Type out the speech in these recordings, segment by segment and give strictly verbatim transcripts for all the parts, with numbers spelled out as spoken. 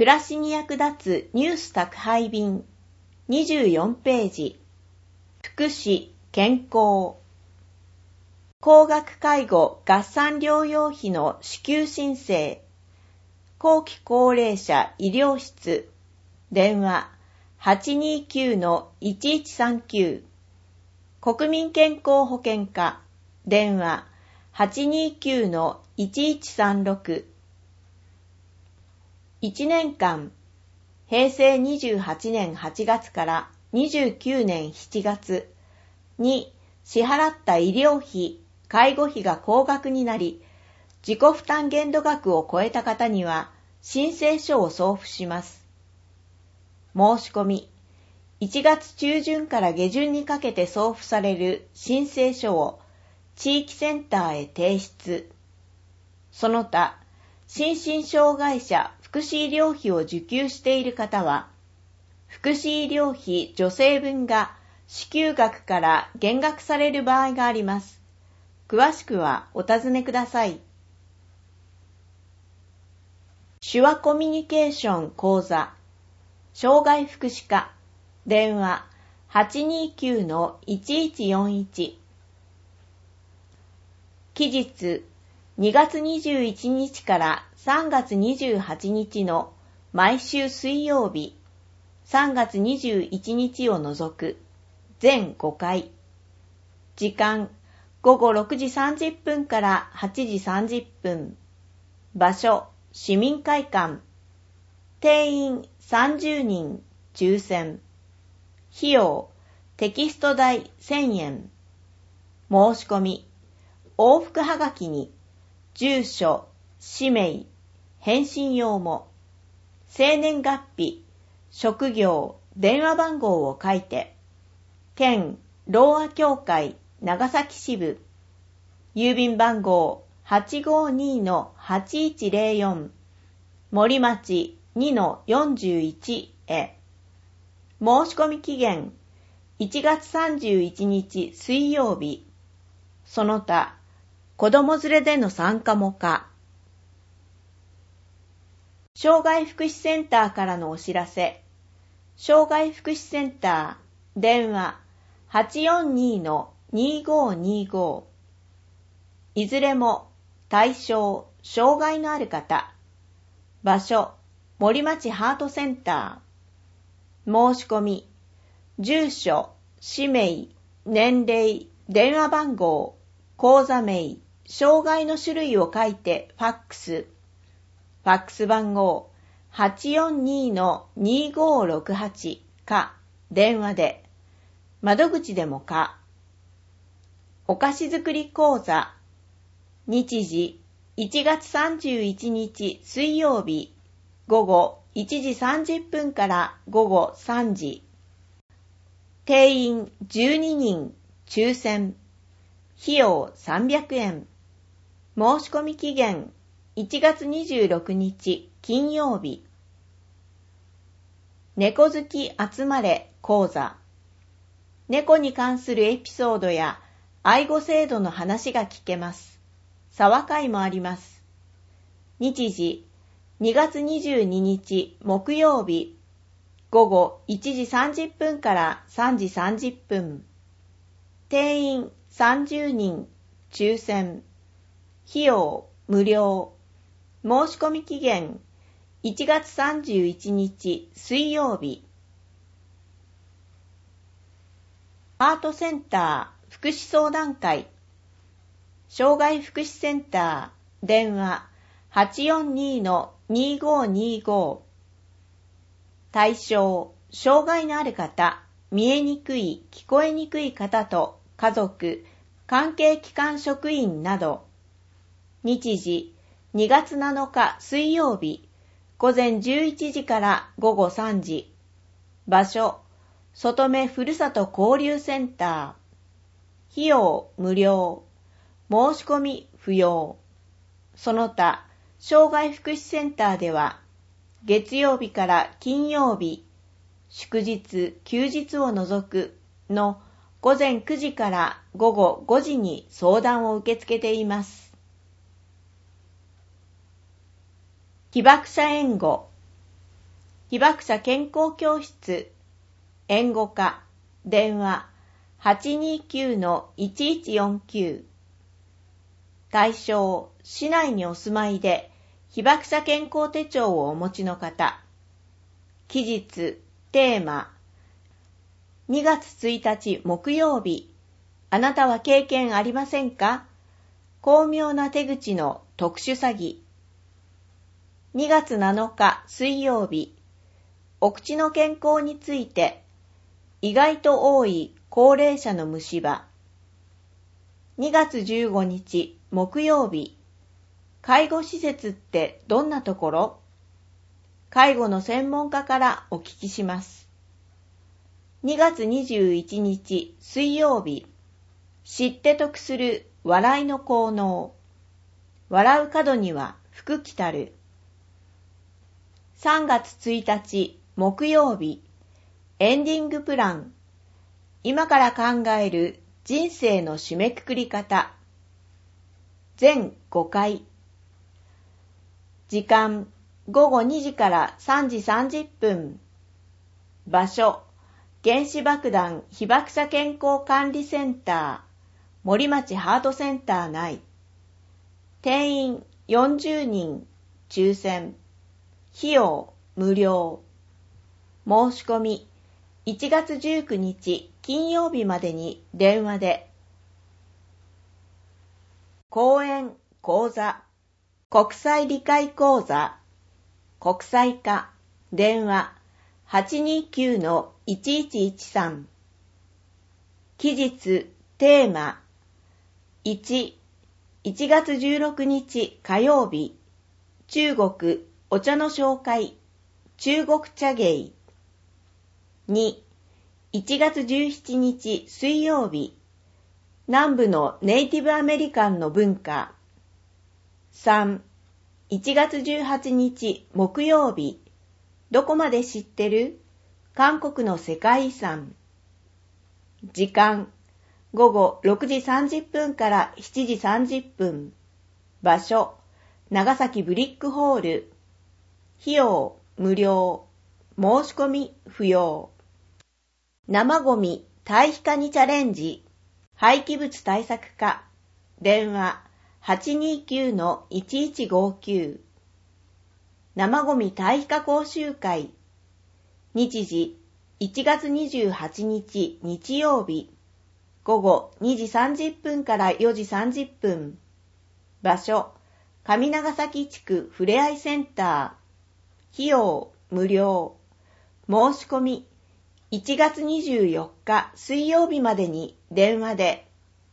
暮らしに役立つニュース宅配便にじゅうよんページ。福祉・健康。高額介護合算療養費の支給申請。後期高齢者医療室。電話 はちにーきゅうのいちいちさんきゅう。国民健康保険課。電話 はちにーきゅうのいちいちさんろく。いちねんかん、へいせいにじゅうはちねんはちがつからにじゅうきゅうねんしちがつに支払った医療費、介護費が高額になり、自己負担限度額を超えた方には申請書を送付します。申し込み、いちがつちゅうじゅんから下旬にかけて送付される申請書を地域センターへ提出。その他、心身障害者福祉医療費を受給している方は、福祉医療費助成分が支給額から減額される場合があります。詳しくはお尋ねください。手話コミュニケーション講座、障害福祉課、電話 はちにーきゅうのいちいちよんいち。期日にがつにじゅういちにちからさんがつにじゅうはちにちの毎週水曜日、さんがつにじゅういちにちを除く全ごかい。時間ごごろくじさんじゅっぷんからはちじさんじゅっぷん。場所市民会館。定員さんじゅうにん抽選。費用テキスト代せんえん。申し込み往復はがきに住所、氏名、返信用も、生年月日、職業、電話番号を書いて、県ろうあ協会長崎支部、郵便番号 はちごーにーのはちいちぜろよん、森町 にのよんじゅういち へ。申し込み期限いちがつさんじゅういちにち水曜日。その他、子供連れでの参加も可。障害福祉センターからのお知らせ。障害福祉センター、電話 はちよんにーのにーごーにーごー。いずれも対象、障害のある方。場所、森町ハートセンター。申し込み、住所、氏名、年齢、電話番号、口座名、障害の種類を書いてファックス。ファックス番号 はちよんにーのにーごーろくはち か電話で。窓口でもか。お菓子作り講座。日時いちがつさんじゅういちにち水曜日午後いちじさんじゅっぷんから午後さんじ。定員じゅうににん抽選。費用さんびゃくえん。申し込み期限いちがつにじゅうろくにち金曜日。猫好き集まれ講座。猫に関するエピソードや愛護制度の話が聞けます。茶話会もあります。日時にがつにじゅうににち木曜日午後いちじさんじゅっぷんからさんじさんじゅっぷん。定員さんじゅうにん抽選。費用無料。申し込み期限いちがつさんじゅういちにち水曜日。アートセンター福祉相談会。障害福祉センター電話 はちよんにーのにーごーにーごー。対象、障害のある方、見えにくい、聞こえにくい方と家族、関係機関職員など。日時にがつなのか水曜日午前じゅういちじから午後さんじ。場所、外目ふるさと交流センター。費用無料。申し込み不要。その他、障害福祉センターでは、月曜日から金曜日、祝日、休日を除くの午前くじから午後ごじに相談を受け付けています。被爆者援護。 被爆者健康教室、援護課、電話 はちにーきゅうのいちいちよんきゅう。対象、市内にお住まいで被爆者健康手帳をお持ちの方。期日、テーマ。にがつついたち木曜日。あなたは経験ありませんか？巧妙な手口の特殊詐欺。にがつなのか水曜日。お口の健康について。意外と多い高齢者の虫歯。にがつじゅうごにち木曜日。介護施設ってどんなところ？介護の専門家からお聞きします。にがつにじゅういちにち水曜日。知って得する笑いの効能。笑う角には福来たる。さんがつついたち木曜日。エンディングプラン。今から考える人生の締めくくり方。全ごかい。時間ごごにじからさんじさんじゅっぷん。場所原子爆弾被爆者健康管理センター森町ハートセンター内。定員よんじゅうにん抽選。費用無料。申し込みいちがつじゅうくにち金曜日までに電話で。講演講座国際理解講座国際化電話 はちにーきゅうのいちいちいちさん。期日テーマいち、いちがつじゅうろくにち火曜日。中国お茶の紹介中国茶芸。に、いちがつじゅうしちにち水曜日。南部のネイティブアメリカンの文化。さん、いちがつじゅうはちにち木曜日。どこまで知ってる？韓国の世界遺産。時間、ごごろくじさんじゅっぷんからしちじさんじゅっぷん。場所、長崎ブリックホール。費用、無料。申し込み、不要。生ゴミ、堆肥化にチャレンジ。廃棄物対策課。電話、はちにーきゅうのいちいちごきゅう。生ゴミ堆肥化講習会。日時、いちがつにじゅうはちにち日曜日。ごごにじさんじゅっぷんからよじさんじゅっぷん。場所、上長崎地区ふれあいセンター。費用、無料。申し込み、いちがつにじゅうよっか水曜日までに電話で。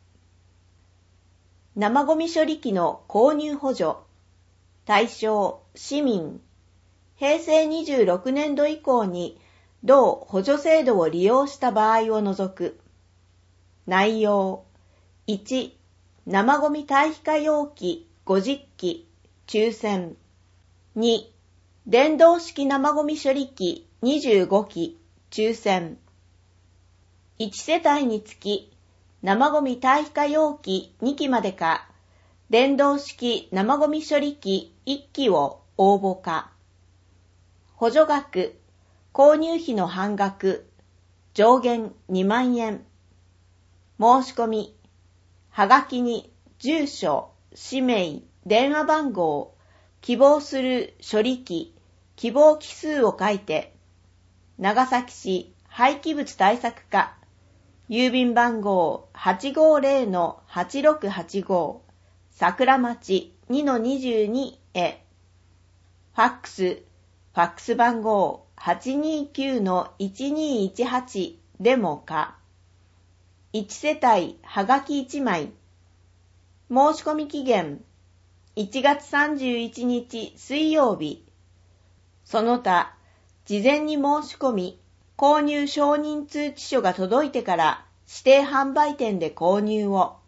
生ゴミ処理機の購入補助。対象、市民。へいせいにじゅうろくねんど以降に同補助制度を利用した場合を除く。内容。いち、生ゴミ堆肥化容器ごじゅっき、抽選。に、電動式生ゴミ処理機にじゅうごき、抽選。いちせたいにつき、生ゴミ堆肥化容器にきまでか、電動式生ゴミ処理機いっきを応募か。補助額、購入費の半額、上限にまんえん。申し込み、はがきに住所、氏名、電話番号、希望する処理機、希望機数を書いて、長崎市廃棄物対策課、郵便番号 はちごぜろのはちろくはちご、桜町 にのにじゅうに へ。ファックス、ファックス番号 はちにーきゅうのいちにーいちはち でもか。いちせたいはがきいちまい。申し込み期限いちがつさんじゅういちにち水曜日。その他、事前に申し込み、購入承認通知書が届いてから指定販売店で購入を。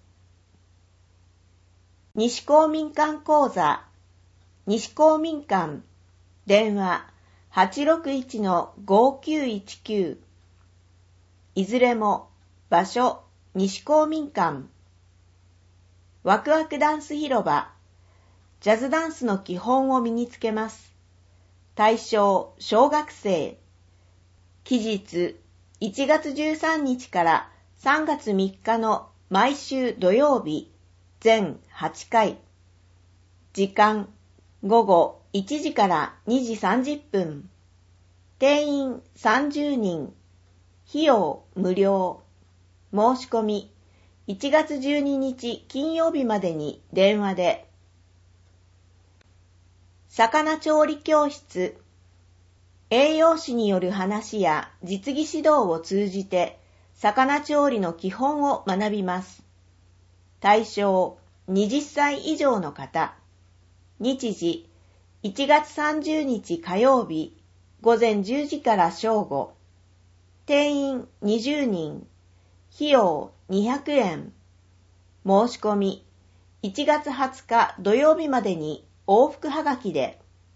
西公民館講座、西公民館、電話 はちろくいちのごきゅういちきゅう。いずれも場所、西公民館。ワクワクダンス広場、ジャズダンスの基本を身につけます。 対象小学生。期日いちがつじゅうさんにちからさんがつみっかの毎週土曜日全はちかい。時間午後いちじからにじさんじゅっぷん。定員さんじゅうにん。費用無料。申し込みいちがつじゅうににち金曜日までに電話で。魚調理教室。栄養士による話や実技指導を通じて魚調理の基本を学びます。対象はたち以上の方。日時いちがつさんじゅうにち火曜日ごぜんじゅうじから正午。定員にじゅうにん。費用にひゃくえん。申し込みいちがつはつか土曜日までに往復はがきで。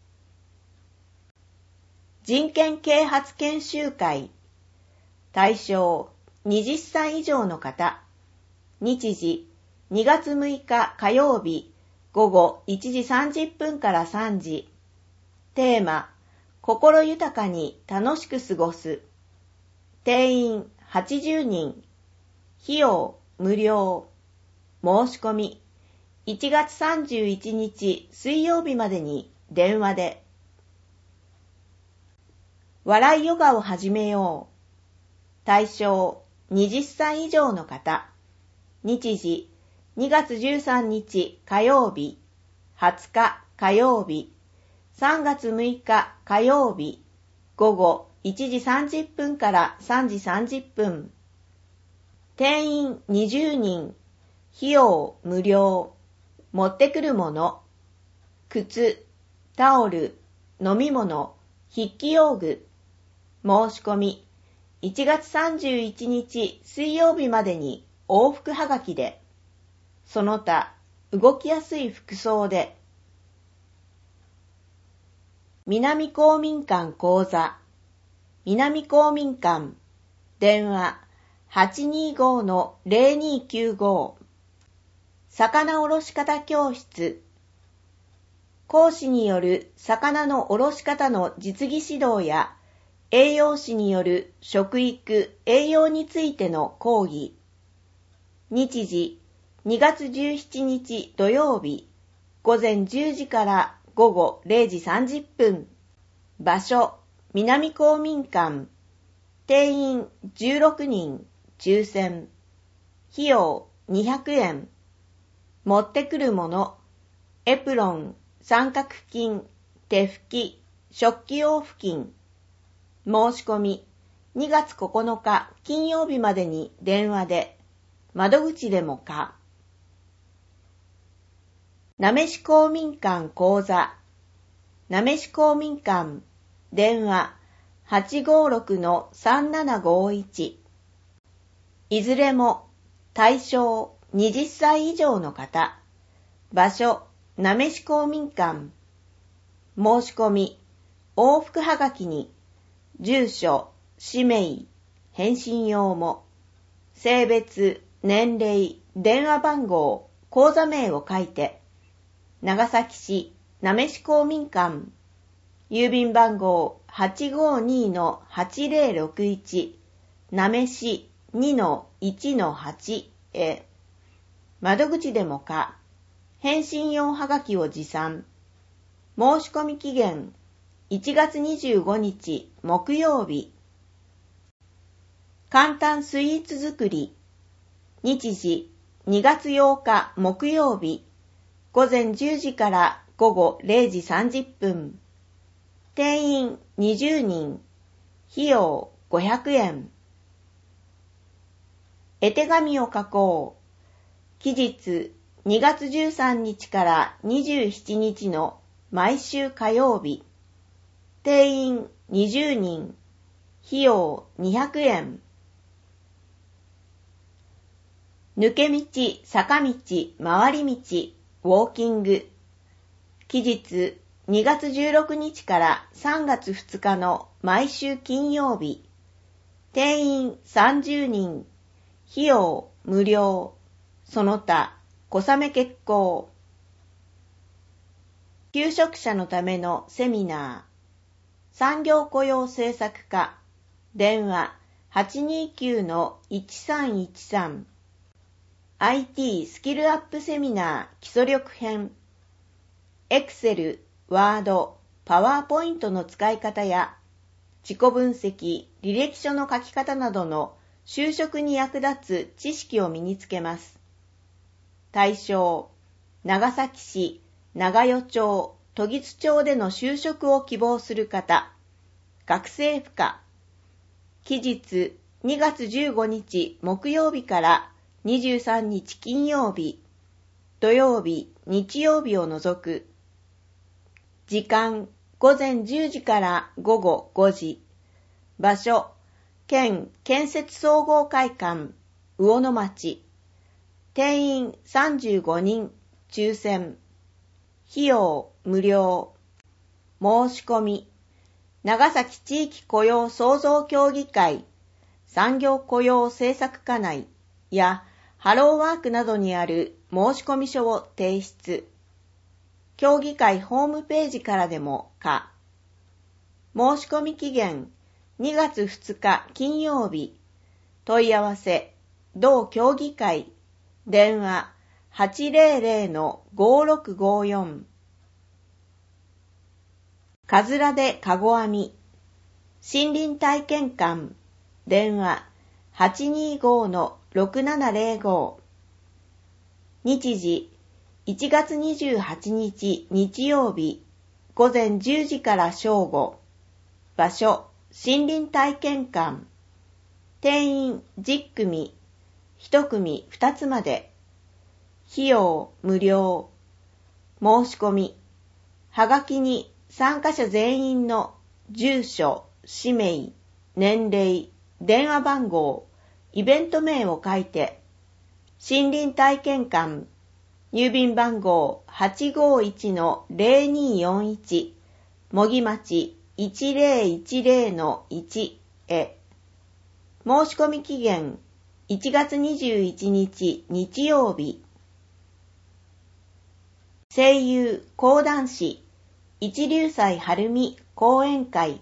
人権啓発研修会。対象はたち以上の方。日時にがつむいか火曜日ごごいちじさんじゅっぷんからさんじ。テーマ心豊かに楽しく過ごす。定員はちじゅうにん。費用無料。申し込みいちがつさんじゅういちにち水曜日までに電話で。笑いヨガを始めよう。対象はたち以上の方。日時にがつじゅうさんにち火曜日はつか火曜日さんがつむいか火曜日ごごいちじさんじゅっぷんからさんじさんじゅっぷん。定員にじゅうにん。費用無料。持ってくるもの。靴、タオル、飲み物、筆記用具。申し込みいちがつさんじゅういちにち水曜日までに往復はがきで。その他動きやすい服装で。南公民館講座。南公民館。電話 はちにーごーのぜろにーきゅうご。魚おろし方教室。講師による魚のおろし方の実技指導や栄養士による食育・栄養についての講義。日時にがつじゅうしちにち土曜日ごぜんじゅうじからごごれいじさんじゅっぷん。場所南公民館。定員じゅうろくにん。抽選。費用にひゃくえん。持ってくるもの。エプロン、三角巾、手拭き、食器用布巾。申し込みにがつここのか金曜日までに電話で。窓口でもか。なめし公民館講座。なめし公民館。電話 はちごーろくのさんななごーいち。いずれも対象はたち以上の方。場所なめし公民館。申し込み往復はがきに住所、氏名、返信用も、性別、年齢、電話番号、口座名を書いて、長崎市なめし公民館、郵便番号 はちごーにーのはちぜろろくいち、なめし にのいちのはち へ。窓口でもか、返信用はがきを持参。申し込み期限いちがつにじゅうごにち木曜日。簡単スイーツ作り。日時にがつようか木曜日ごぜんじゅうじからごごれいじさんじゅっぷん。定員にじゅうにん。費用ごひゃくえん。絵手紙を書こう。期日にがつじゅうさんにちからにじゅうしちにちの毎週火曜日。定員にじゅうにん。費用にひゃくえん。抜け道、坂道、回り道、ウォーキング。期日にがつじゅうろくにちからさんがつふつかの毎週金曜日。定員さんじゅうにん。費用無料。その他、小雨決行。求職者のためのセミナー。 産業雇用政策課、電話 はちにーきゅうのいちさんいちさん。アイティー スキルアップセミナー基礎力編。Excel、Word、PowerPoint の使い方や、自己分析、履歴書の書き方などの就職に役立つ知識を身につけます。対象、長崎市、長与町、時津町での就職を希望する方、学生不可。期日、にがつじゅうごにち木曜日からにじゅうさんにち金曜日、土曜日、日曜日を除く。時間、ごぜんじゅうじからごごごじ。場所、県建設総合会館、魚の町。定員さんじゅうごにん、抽選。費用、無料。申し込み、長崎地域雇用創造協議会、産業雇用政策課内やハローワークなどにある申込書を提出。協議会ホームページからでも可。申し込み期限にがつふつか金曜日。問い合わせ、同協議会、電話 はちぜろぜろのごろくごよん。かずらでかご編み、森林体験館、電話 はちにーごのろくななぜろご。日時、いちがつにじゅうはちにち日曜日、ごぜんじゅうじから正午。場所、森林体験館。定員じゅっくみ、いちくみふたつまで。費用無料。申し込み。はがきに参加者全員の住所、氏名、年齢、電話番号、イベント名を書いて、森林体験館、郵便番号 はちごいちのぜろによんいち、茂木町いちぜろいちぜろのいちへ。申し込み期限いちがつにじゅういちにち日曜日。声優講談師一龍斎晴美講演会。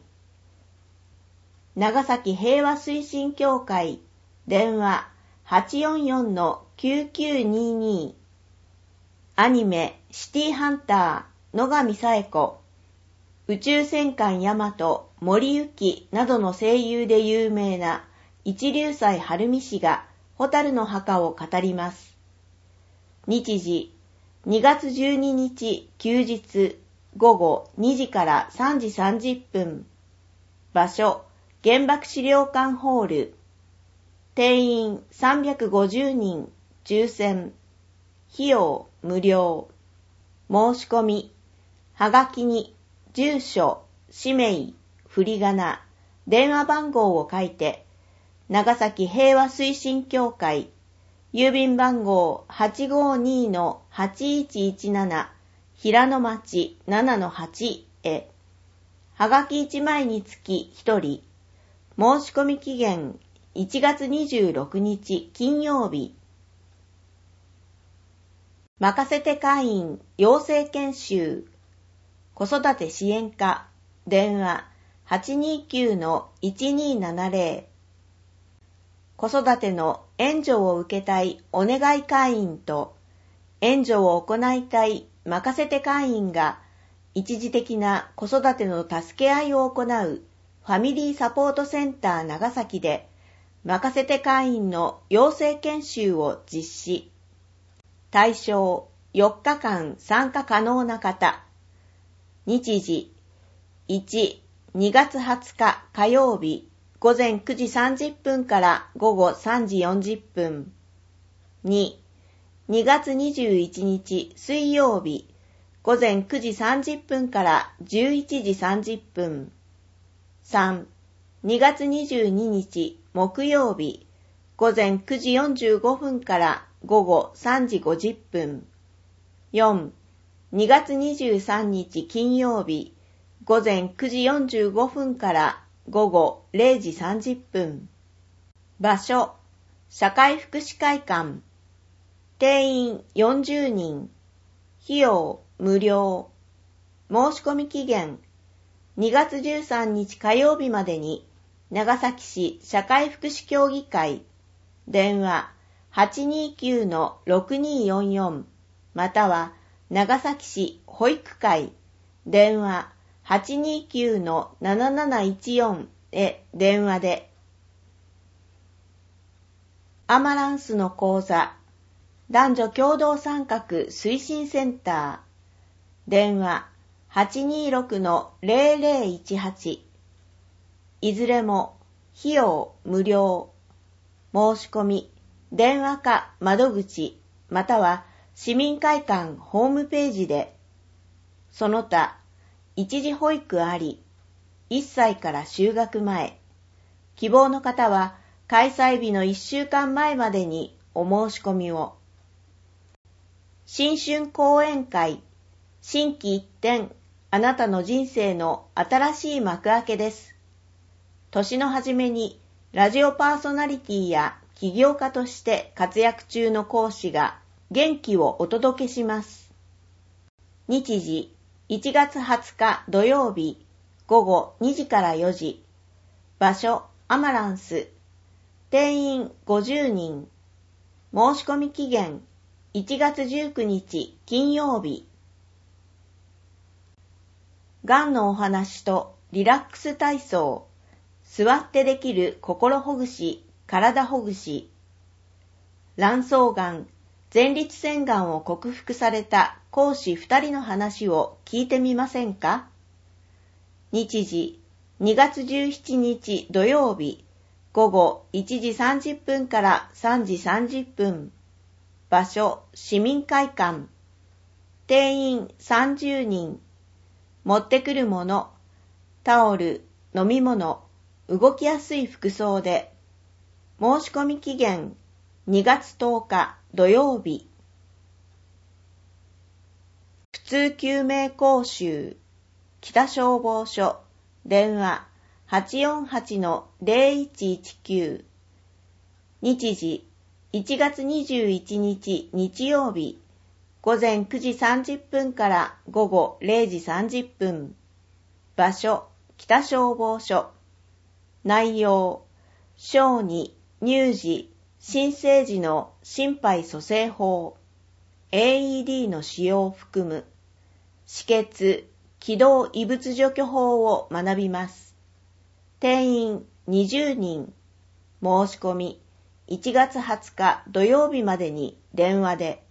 長崎平和推進協会、電話 はちよんよんのきゅうきゅうにーにー。アニメシティハンター野上紗恵子、宇宙戦艦ヤマト森幸などの声優で有名な一龍斎晴美氏が蛍の墓を語ります。日時、にがつじゅうににち休日ごごにじからさんじさんじゅっぷん。場所、原爆資料館ホール。定員さんびゃくごじゅうにん、抽選。費用無料。申し込み。はがきに住所、氏名、振り仮名、電話番号を書いて、長崎平和推進協会、郵便番号 はちごにのはちいちいちなな、平野町 ななのはち へ。はがきいちまいにつきひとり。申し込み期限いちがつにじゅうろくにち金曜日。任せて会員養成研修。子育て支援課、電話 はちにーきゅうのいちにーななぜろ。子育ての援助を受けたいお願い会員と、援助を行いたい任せて会員が、一時的な子育ての助け合いを行うファミリーサポートセンター長崎で、任せて会員の養成研修を実施。対象よっかかん参加可能な方。日時いち、にがつはつか火曜日ごぜんくじさんじゅっぷんからごごさんじよんじゅっぷん。に、にがつにじゅういちにち水曜日ごぜんくじさんじゅっぷんからじゅういちじさんじゅっぷん。さん、にがつにじゅうににち木曜日ごぜんくじよんじゅうごふんからごごさんじごじゅっぷん。よん、にがつにじゅうさんにち金曜日ごぜんくじよんじゅうごふんからごごれいじさんじゅっぷん。場所、社会福祉会館。定員よんじゅうにん。費用無料。申し込み期限にがつじゅうさんにち火曜日までに、長崎市社会福祉協議会、電話 はちにーきゅうのろくにーよんよん または長崎市保育会、電話 はちにーきゅうのなななないちよん へ電話で。アマランスの講座、男女共同参画推進センター、電話 はちにーろくのぜろぜろいちはち、いずれも費用無料。申し込み、電話か窓口、または市民会館ホームページで。その他、一時保育あり、いっさいから就学前。希望の方は開催日のいっしゅうかんまえまでにお申し込みを。新春講演会、心機一転、あなたの人生の新しい幕開けです。年の初めにラジオパーソナリティや起業家として活躍中の講師が元気をお届けします。日時いちがつはつか土曜日ごごにじからよじ。場所アマランス。定員ごじゅうにん。申し込み期限いちがつじゅうくにち金曜日。がんのお話とリラックス体操。座ってできる心ほぐし、体ほぐし。卵巣がん、前立腺がんを克服された講師ふたりの話を聞いてみませんか？日時にがつじゅうしちにち土曜日ごごいちじさんじゅっぷんからさんじさんじゅっぷん。場所市民会館。定員さんじゅうにん。持ってくるもの、タオル、飲み物、動きやすい服装で。申し込み期限にがつとおか土曜日。普通救命講習、北消防署、電話 はちよんはちのぜろいちいちきゅう。日時いちがつにじゅういちにち日曜日ごぜんくじさんじゅっぷんからごごれいじさんじゅっぷん。場所北消防署。内容小児、乳児、新生児の心肺蘇生法、エーイーディー の使用を含む止血、気道異物除去法を学びます。定員にじゅうにん。申し込みいちがつはつか土曜日までに電話で。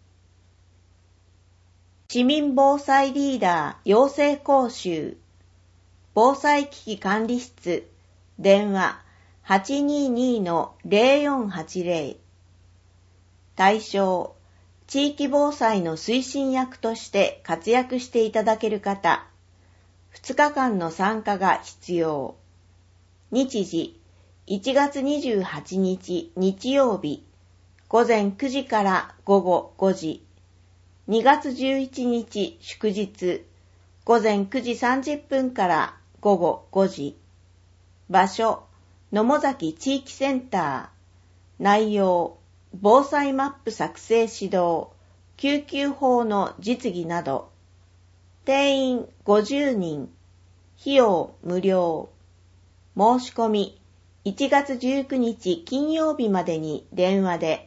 市民防災リーダー養成講習、防災危機管理室、電話 はちにーにーのぜろよんはちぜろ。対象、地域防災の推進役として活躍していただける方、ふつかかんの参加が必要。日時、いちがつにじゅうはちにち日曜日、ごぜんくじからごごごじ。にがつじゅういちにち祝日、ごぜんくじさんじゅっぷんからごごごじ。場所、野母崎地域センター。内容、防災マップ作成指導、救急法の実技など。定員ごじゅうにん。費用無料。申し込みいちがつじゅうくにち金曜日までに電話で。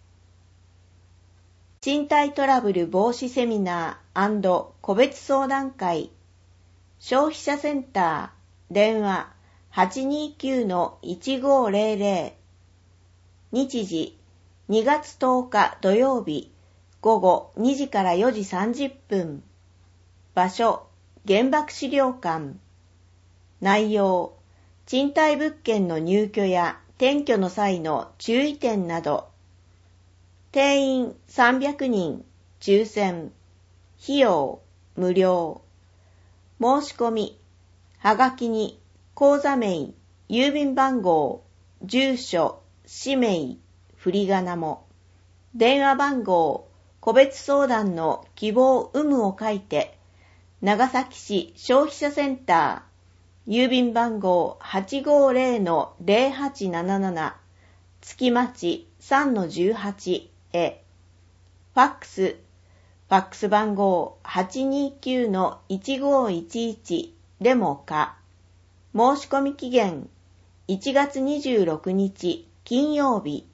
身体トラブル防止セミナー&個別相談会。消費者センター。電話 はちにーきゅうのいちごぜろぜろ。日時にがつとおか土曜日ごごにじからよじさんじゅっぷん。場所原爆資料館。内容、賃貸物件の入居や転居の際の注意点など。定員さんびゃくにん、抽選。費用無料。申し込みはがきに口座名、郵便番号、住所、氏名、振り仮名も。電話番号、個別相談の希望有無を書いて、長崎市消費者センター、郵便番号 はちごぜろのぜろはちなななな、月町 さんのじゅうはち へ。ファックス、ファックス番号 はちにーきゅうのいちごいちいちでもか。申し込み期限いちがつにじゅうろくにち金曜日。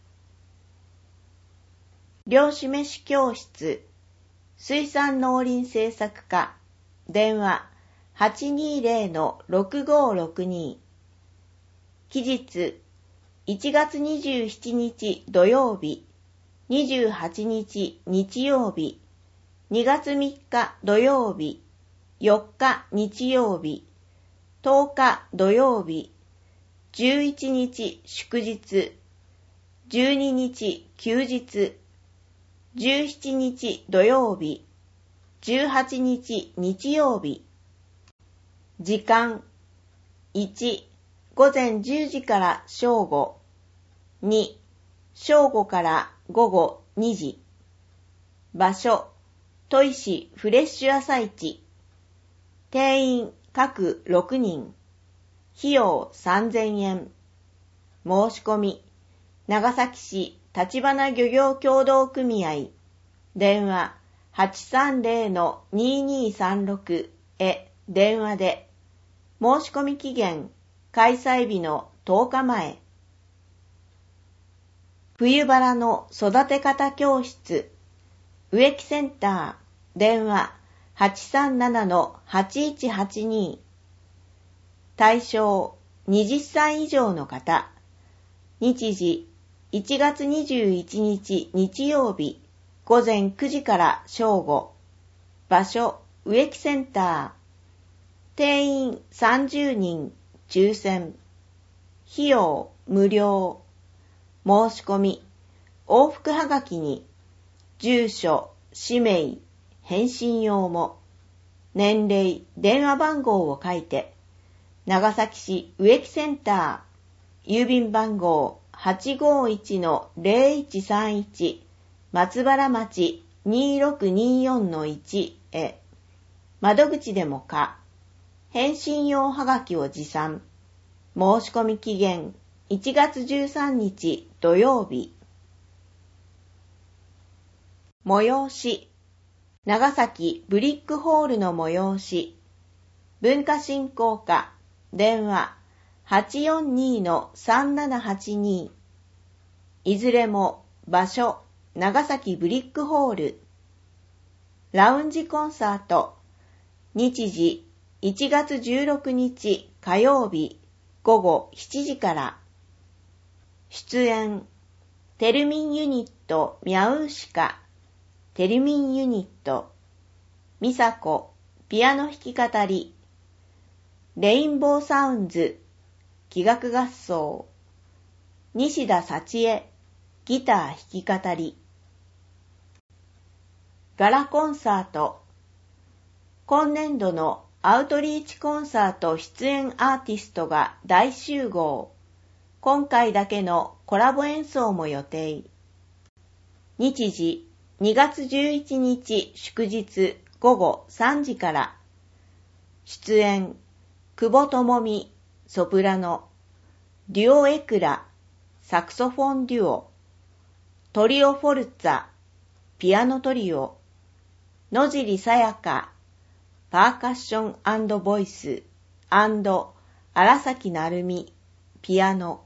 漁師飯教室水産農林政策課電話 はちにーぜろ ろくごーろくに 期日いちがつにじゅうしちにち土曜日、にじゅうはちにち日曜日、にがつみっか土曜日、よっか日曜日、とおか土曜日、じゅういちにち祝日、じゅうににち休日、じゅうしちにち土曜日、じゅうはちにち日曜日。時間いち、午前じゅうじから正午。に、正午から午後にじ。場所、砥石フレッシュ朝市。定員各ろくにん。費用さんぜんえん。申し込み、長崎市立花漁業協同組合。電話 はちさんぜろ にーにーさんろく へ電話で。申し込み期限、開催日のとおかまえ。冬バラの育て方教室。植木センター。電話 はちさんなな はちいちはちに。対象はたち以上の方。日時いちがつにじゅういちにち日曜日午前くじから正午。場所植木センター。定員さんじゅうにん、抽選。費用無料。申し込み、往復はがきに、住所、氏名、返信用も、年齢、電話番号を書いて、長崎市植木センター、郵便番号 はちごーいちのぜろいちさんいち、松原町 にーろくにーよんのいち へ、窓口でもか、返信用はがきを持参。申し込み期限いちがつじゅうさんにち土曜日。催し。長崎ブリックホールの催し。文化振興課。電話 はちよんにー さんななはちに。いずれも場所長崎ブリックホール。ラウンジコンサート。日時いちがつじゅうろくにち火曜日午後しちじから。出演、テルミンユニットミャウーシカ、テルミンユニット、ミサコ、ピアノ弾き語り、レインボーサウンズ、器楽合奏、西田幸恵、ギター弾き語り。ガラコンサート、今年度のアウトリーチコンサート出演アーティストが大集合。今回だけのコラボ演奏も予定。日時にがつじゅういちにち祝日午後さんじから。出演、久保智美、ソプラノ、デュオエクラ、サクソフォンデュオ、トリオフォルツァ、ピアノトリオ、野尻さやか、パーカッション&ボイス&荒崎成美、ピアノ。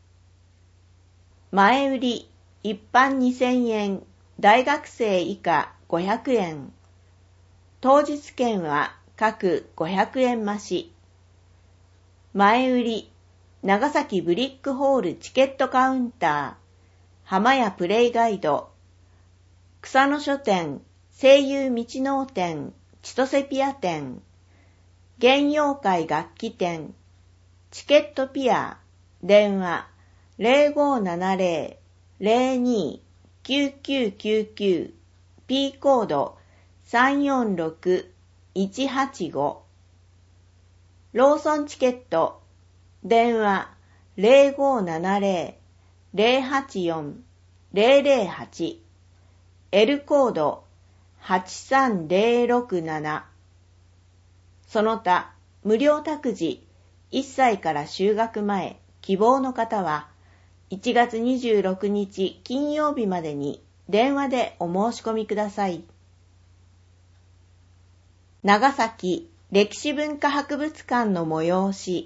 前売り、一般にせんえん、大学生以下ごひゃくえん。当日券は各ごひゃくえん増し。前売り、長崎ブリックホールチケットカウンター、浜屋プレイガイド、草野書店、声優道能店、千歳ピア店、原妖怪楽器店、チケットピア、電話、ぜろごーななぜろ ぜろにー きゅうきゅうきゅうきゅう P コードさんよんろくいちはちご。ローソンチケット、電話ぜろごーななぜろ ぜろはちよん ぜろぜろはち。L コードはちさんぜろろくなな。その他、無料託児、いっさいから就学前、希望の方は、いちがつにじゅうろくにち金曜日までに電話でお申し込みください。長崎歴史文化博物館の催し。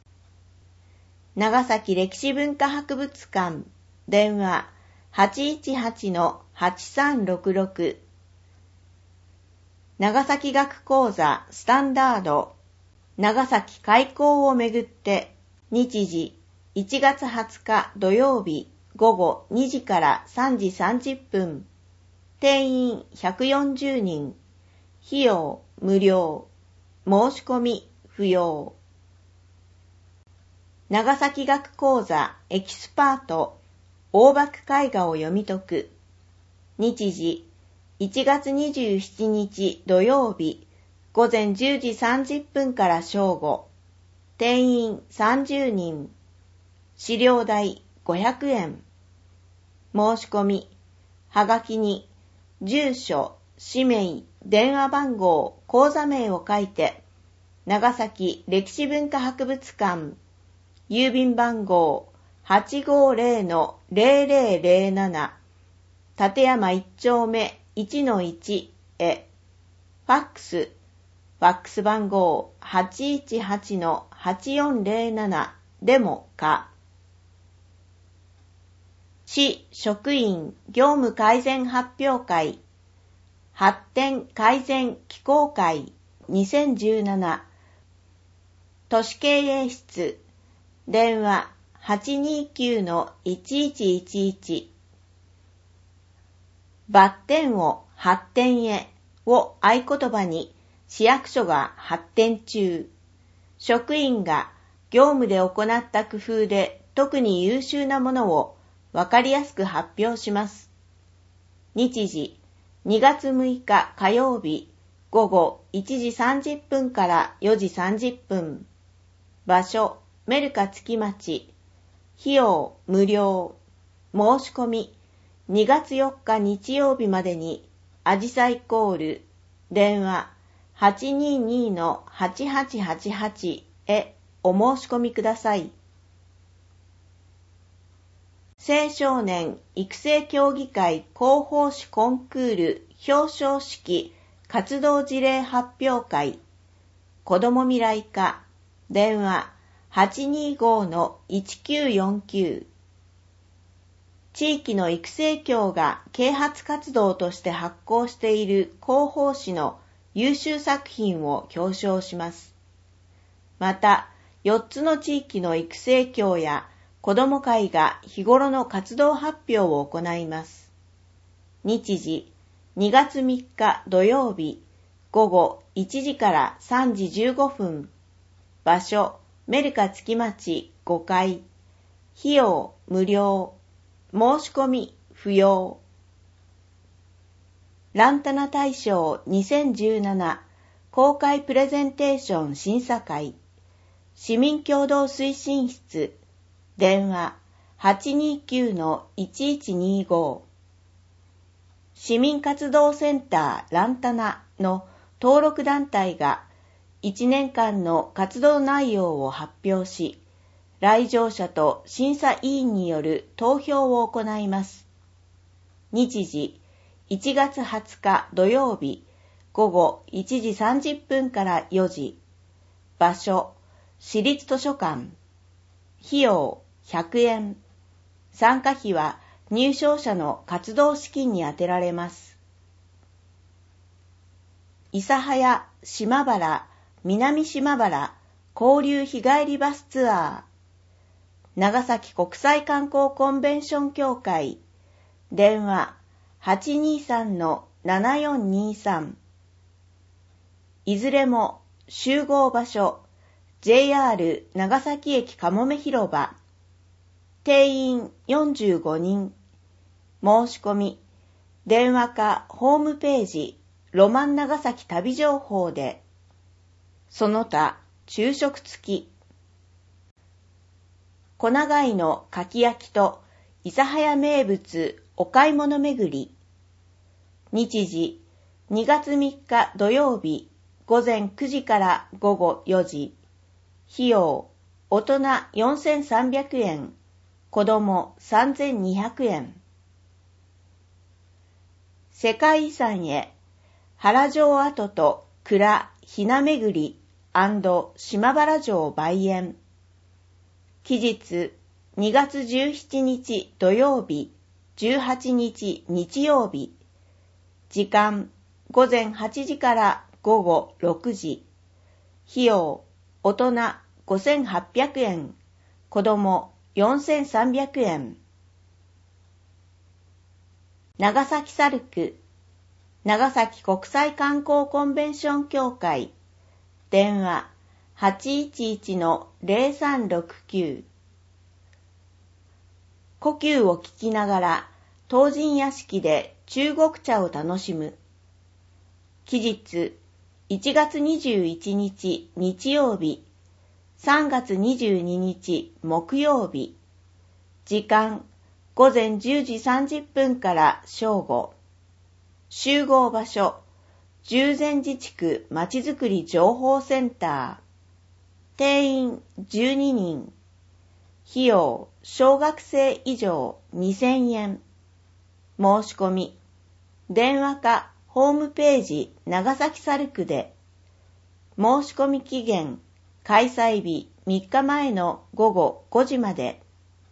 長崎歴史文化博物館、電話 はちいちはちのはちさんろくろく。長崎学講座スタンダード、長崎開港をめぐって、日時いちがつはつか土曜日午後にじからさんじさんじゅっぷん。定員ひゃくよんじゅうにん。費用無料。申し込み不要。長崎学講座エキスパート大幕絵画を読み解く。日時いちがつにじゅうしちにち土曜日午前じゅうじさんじゅっぷんから正午。定員さんじゅうにん。資料代ごひゃくえん。申し込み、はがきに住所、氏名、電話番号、口座名を書いて、長崎歴史文化博物館、郵便番号 はちごーぜろのぜろぜろぜろなな、立山一丁目 いちのいち へ、ファックス、ファックス番号 はちいちはちのはちよんぜろなな でもか。市職員業務改善発表会、発展改善機構会にせんじゅうなな、都市経営室、電話 はちにーきゅうのいちいちいちいち。バッテンを発展へを合言葉に市役所が発展中。職員が業務で行った工夫で特に優秀なものをわかりやすく発表します。日時にがつむいか火曜日午後いちじさんじゅっぷんからよじさんじゅっぷん。場所メルカ月町。費用無料。申し込みにがつよっか日曜日までにあじさいコール電話 はちにーにーのはちはちはちはち へお申し込みください。青少年育成協議会広報誌コンクール表彰式活動事例発表会子ども未来課電話 はちにーごーのいちきゅうよんきゅう。地域の育成協が啓発活動として発行している広報誌の優秀作品を表彰します。また、よっつの地域の育成協や子ども会が日頃の活動発表を行います。日時にがつみっか土曜日午後いちじからさんじじゅうごふん。場所メルカ月町ごかい。費用無料。申し込み不要。ランタナ大賞にせんじゅうなな公開プレゼンテーション審査会市民共同推進室電話 はちにーきゅうのいちいちにーご。市民活動センターランタナの登録団体がいちねんかんの活動内容を発表し、来場者と審査委員による投票を行います。日時いちがつはつか土曜日午後いちじさんじゅっぷんからよじ。場所市立図書館。費用ひゃくえん。参加費は入賞者の活動資金に充てられます。諫早、島原、南島原交流日帰りバスツアー。長崎国際観光コンベンション協会電話 はちにーさんのななよんにーさん。いずれも集合場所 ジェイアール 長崎駅かもめ広場。定員よんじゅうごにん。申し込み電話かホームページロマン長崎旅情報で。その他昼食付き。小長井のかき焼きと諫早名物お買い物巡り。日時にがつみっか土曜日午前くじから午後よじ。費用大人よんせんさんびゃくえん、子供さんぜんにひゃくえん。世界遺産へ原城跡と蔵ひなめぐり&島原城梅園。期日にがつじゅうしちにち土曜日、じゅうはちにち日曜日。時間ごぜんはちじからごごろくじ。費用大人ごせんはっぴゃくえん、子供よんせんさんびゃくえん。長崎サルク、長崎国際観光コンベンション協会。電話 はちいちいちのぜろさんろくきゅう。故宮を聞きながら唐人屋敷で中国茶を楽しむ。期日いちがつにじゅういちにち日曜日、さんがつにじゅうににち木曜日。時間ごぜんじゅうじさんじゅっぷんから正午。集合場所十全自治区まちづくり情報センター。定員じゅうににん。費用小学生以上にせんえん。申し込み電話かホームページ長崎サルクで。申し込み期限開催日みっかまえのごごごじまで。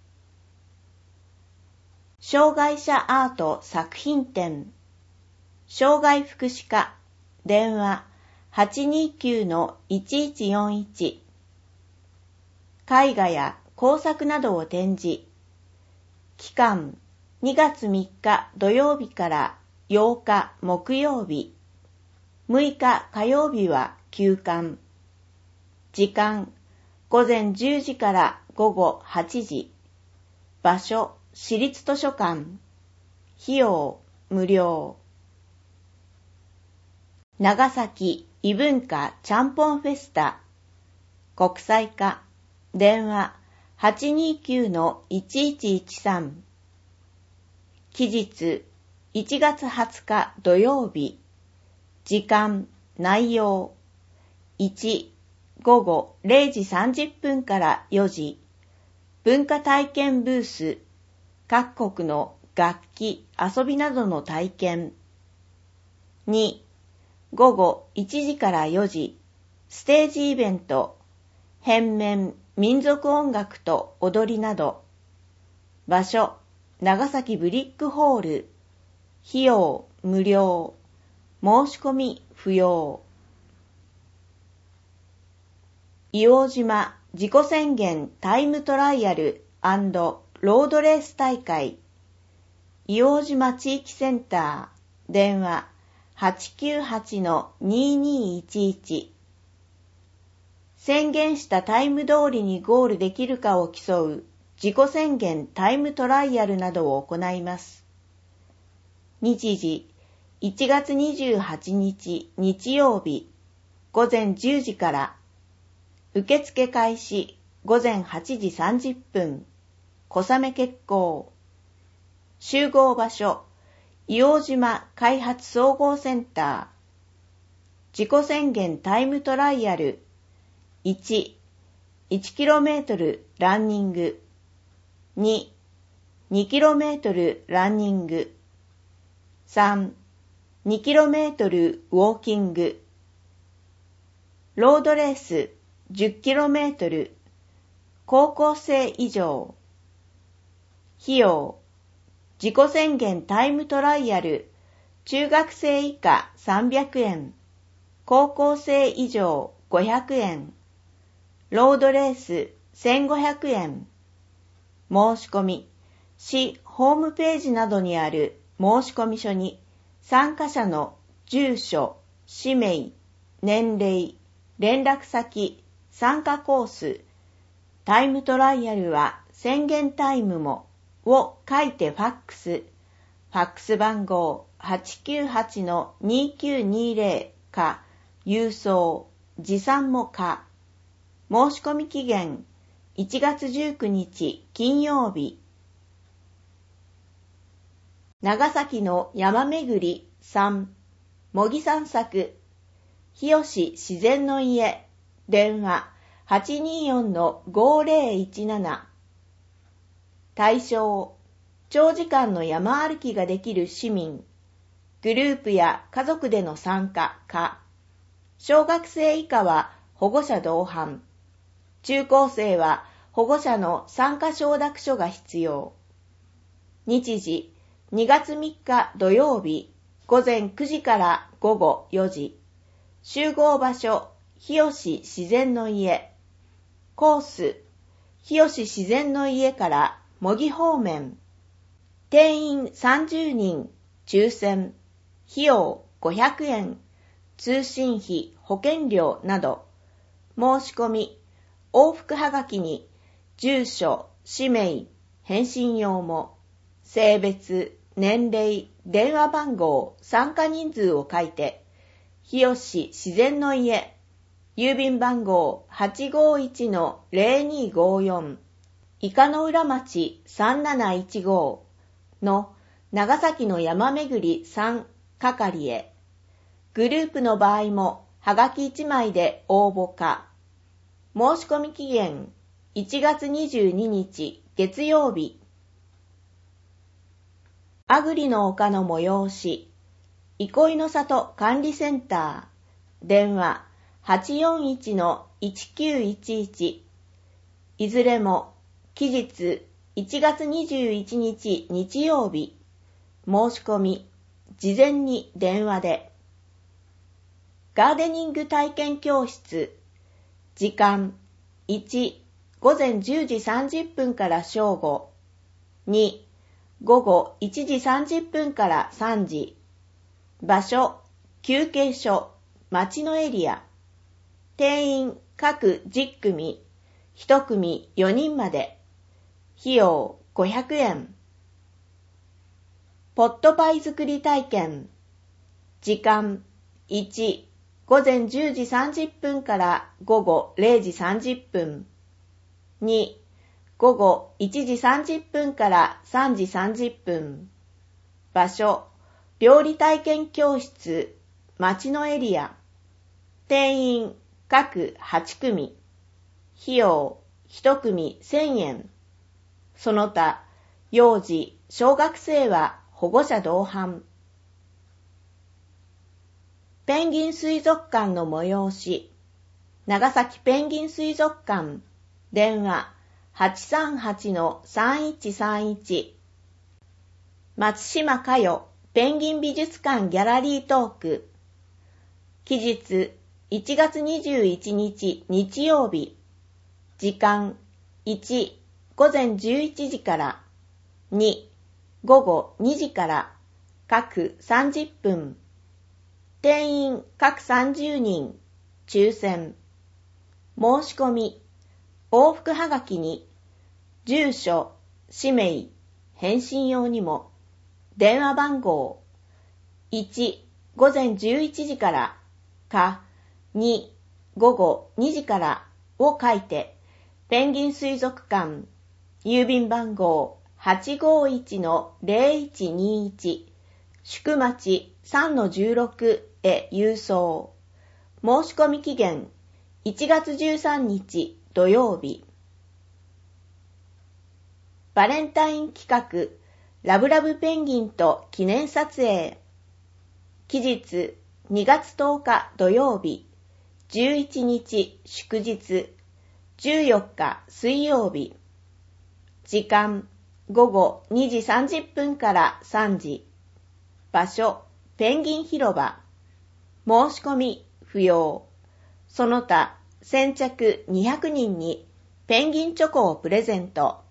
障害者アート作品展。障害福祉課。電話 はちにきゅうのいちいちよんいち。絵画や工作などを展示。期間にがつみっか土曜日からようか木曜日。むいか火曜日は休館。時間ごぜんじゅうじからごごはちじ。場所市立図書館。費用無料。長崎異文化ちゃんぽんフェスタ。国際化。電話 はちにきゅうのいちいちいちさん。期日いちがつはつか土曜日。時間内容いち、ごごれいじさんじゅっぷんからよじ。文化体験ブース。各国の楽器、遊びなどの体験。に、ごごいちじからよじ。ステージイベント。変面、民族音楽と踊りなど。場所、長崎ブリックホール。費用無料。申し込み不要。硫黄島自己宣言タイムトライアル&ロードレース大会。硫黄島地域センター。電話 はちきゅうはちのににいちいち。宣言したタイム通りにゴールできるかを競う自己宣言タイムトライアルなどを行います。日時いちがつにじゅうはちにち日曜日ごぜんじゅうじから。受付開始ごぜんはちじさんじゅっぷん。小雨決行。集合場所硫黄島開発総合センター。自己宣言タイムトライアルいち、いちキロメートル ランニング。に、にキロメートル ランニング。さん、にキロメートル ウォーキング。ロードレースじゅっキロメートル。高校生以上。費用自己宣言タイムトライアル中学生以下さんびゃくえん。高校生以上ごひゃくえん。ロードレースせんごひゃくえん。申し込み市ホームページなどにある申込書に参加者の住所、氏名、年齢、連絡先、参加コース、タイムトライアルは宣言タイムもを書いてファックス、ファックス番号 はちきゅうはちのにきゅうにぜろ か郵送、持参もか。申し込み期限いちがつじゅうくにち金曜日。長崎の山巡りさん、模擬散策。日吉自然の家。電話 はちにーよんのごぜろいちなな。対象、長時間の山歩きができる市民。グループや家族での参加か。 小学生以下は保護者同伴。中高生は保護者の参加承諾書が必要。日時、にがつみっか土曜日、ごぜんくじからごごよじ。集合場所、日吉自然の家。コース、日吉自然の家から模擬方面。定員さんじゅうにん、抽選。費用ごひゃくえん。通信費、保険料など。申し込み、往復はがきに、住所、氏名、返信用も、性別、年齢、電話番号、参加人数を書いて、日吉自然の家、郵便番号 はちごいちのぜろにごよん、伊香の浦町さんなないちごの長崎の山めぐりさん係へ。グループの場合も、はがきいちまいで応募か。申し込み期限、いちがつにじゅうににち月曜日。あぐりの丘の催し、憩いの里管理センター、電話 はちよんいちのいちきゅういちいち。いずれも期日いちがつにじゅういちにち日曜日。申し込み、事前に電話で。ガーデニング体験教室、時間いち、ごぜんじゅうじさんじゅっぷんから正午。に、ごごいちじさんじゅっぷんからさんじ。場所、休憩所、町のエリア。定員各じゅっくみ、いちくみよにんまで。費用ごひゃくえん。ポットパイ作り体験。時間いち、ごぜんじゅうじさんじゅっぷんからごごれいじさんじゅっぷん。に、ごごいちじさんじゅっぷんからさんじさんじゅっぷん。場所、料理体験教室、町のエリア。定員各はちくみ。費用いちくみせんえん。その他、幼児、小学生は保護者同伴。ペンギン水族館の催し、長崎ペンギン水族館、電話 はちさんはちのさんいちさんいち。松島佳代ペンギン美術館ギャラリートーク。期日いちがつにじゅういちにち日曜日。時間いち、ごぜんじゅういちじからに、ごごにじから各さんじゅっぷん。定員各さんじゅうにん、抽選。申し込み、往復はがきに、住所、氏名、返信用にも、電話番号、いち、ごぜんじゅういちじからか、に、ごごにじからを書いて、ペンギン水族館、郵便番号 はちごいちのぜろいちにいち、宿町 さんのじゅうろく へ郵送。申し込み期限いちがつじゅうさんにち土曜日。バレンタイン企画ラブラブペンギンと記念撮影。期日にがつとおか土曜日、じゅういちにち祝日、じゅうよっか水曜日。時間ごごにじさんじゅっぷんからさんじ。場所ペンギン広場。申し込み不要。その他先着にひゃくにんにペンギンチョコをプレゼント。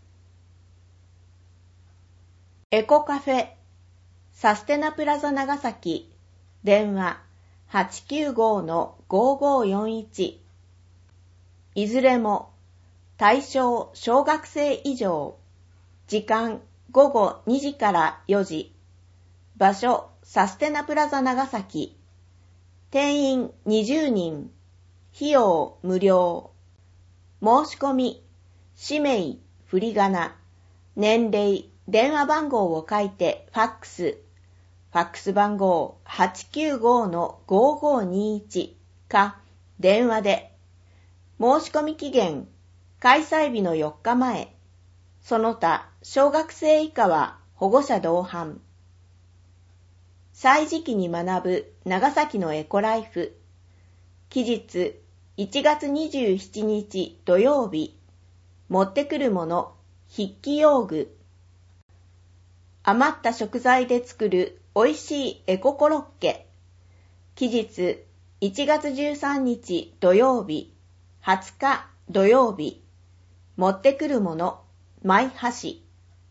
エコカフェサステナプラザ長崎、電話 はちきゅうごのごごよんいち。いずれも対象小学生以上。時間ごごにじからよじ。場所サステナプラザ長崎。定員にじゅうにん。費用無料。申し込み、氏名、振り仮名、年齢、電話番号を書いてファックス。ファックス番号 はちきゅうごのごごにいち か電話で。申し込み期限、開催日のよっかまえ。その他、小学生以下は保護者同伴。歳時期に学ぶ長崎のエコライフ。 期日いちがつにじゅうしちにち土曜日。持ってくるもの、筆記用具。余った食材で作る美味しいエココロッケ。期日いちがつじゅうさんにち土曜日。はつか土曜日。持ってくるもの、マイ箸。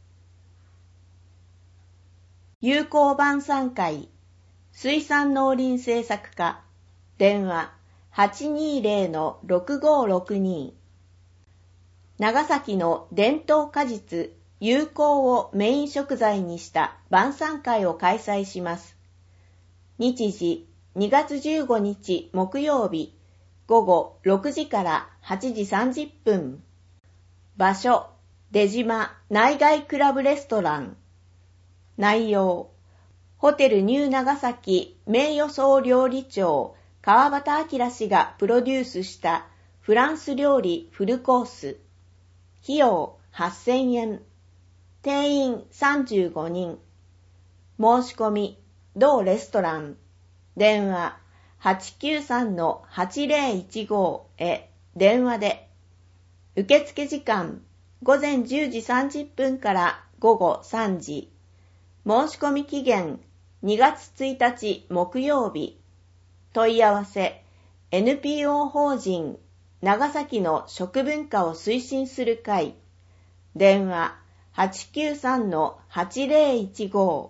有効晩餐会、水産農林政策課、電話 はちにーぜろのろくごろくに。長崎の伝統果実、有効をメイン食材にした晩餐会を開催します。日時にがつじゅうごにち木曜日、午後ろくじからはちじさんじゅっぷん。場所、出島内外クラブレストラン。内容、ホテルニュー長崎名誉総料理長川端明氏がプロデュースしたフランス料理フルコース。費用はっせんえん。定員さんじゅうごにん。申し込み、同レストラン。電話 はちきゅうさんのはちぜろいちご へ電話で。受付時間、ごぜんじゅうじさんじゅっぷんからごごさんじ。申し込み期限、にがつついたち木曜日。問い合わせ、エヌピーオー 法人、長崎の食文化を推進する会。電話、はちきゅうさんのはちぜろいちご。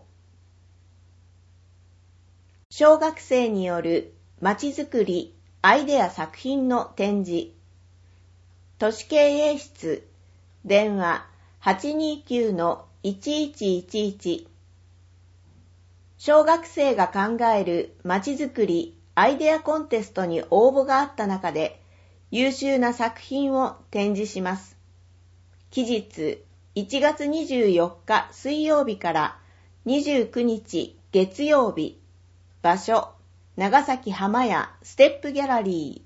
小学生によるまちづくり、アイデア作品の展示。都市経営室、電話 はちにーきゅうのいちいちいちいち。小学生が考えるまちづくり、アイデアコンテストに応募があった中で、優秀な作品を展示します。期日いちがつにじゅうよっか水曜日からにじゅうくにち月曜日。場所、長崎浜屋ステップギャラリ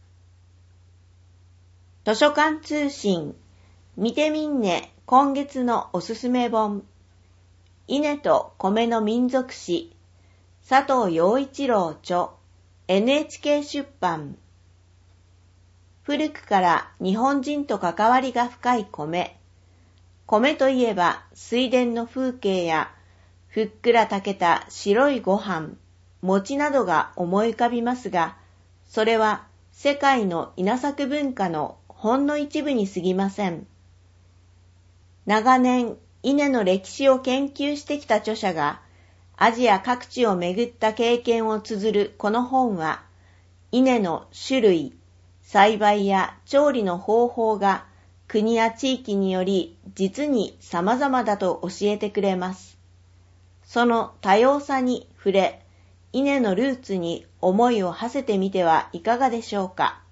ー。図書館通信、見てみんね今月のおすすめ本。稲と米の民族史、佐藤陽一郎著、エヌエイチケー 出版。古くから日本人と関わりが深い米。米といえば水田の風景やふっくら炊けた白いご飯、餅などが思い浮かびますが、それは世界の稲作文化のほんの一部に過ぎません。長年、稲の歴史を研究してきた著者が、アジア各地を巡った経験を綴るこの本は、稲の種類、栽培や調理の方法が国や地域により実に様々だと教えてくれます。その多様さに触れ、稲のルーツに思いを馳せてみてはいかがでしょうか。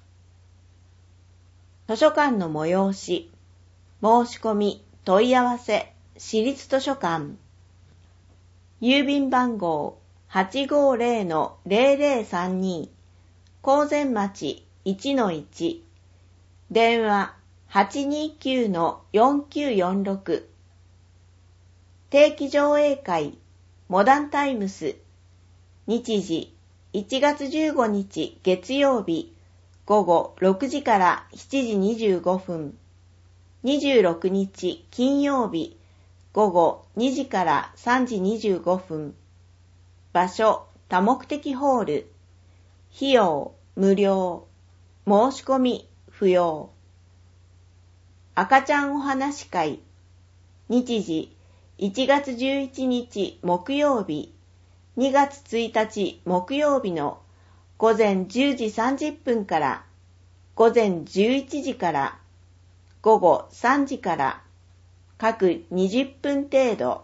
図書館の催し、申し込み、問い合わせ、市立図書館。郵便番号 はちごぜろのぜろぜろさんに、高善町 いちのいち。電話 はちにーきゅうのよんきゅうよんろく。定期上映会、モダンタイムス。日時いちがつじゅうごにち月曜日、午後ろくじからしちじにじゅうごふん。にじゅうろくにち金曜日、午後にじからさんじにじゅうごふん。場所、多目的ホール。費用、無料。申し込み、不要。赤ちゃんお話会。日時、いちがつじゅういちにち木曜日、にがつついたち木曜日の午前じゅうじさんじゅっぷんから午前じゅういちじから午後さんじから各にじゅっぷん程度。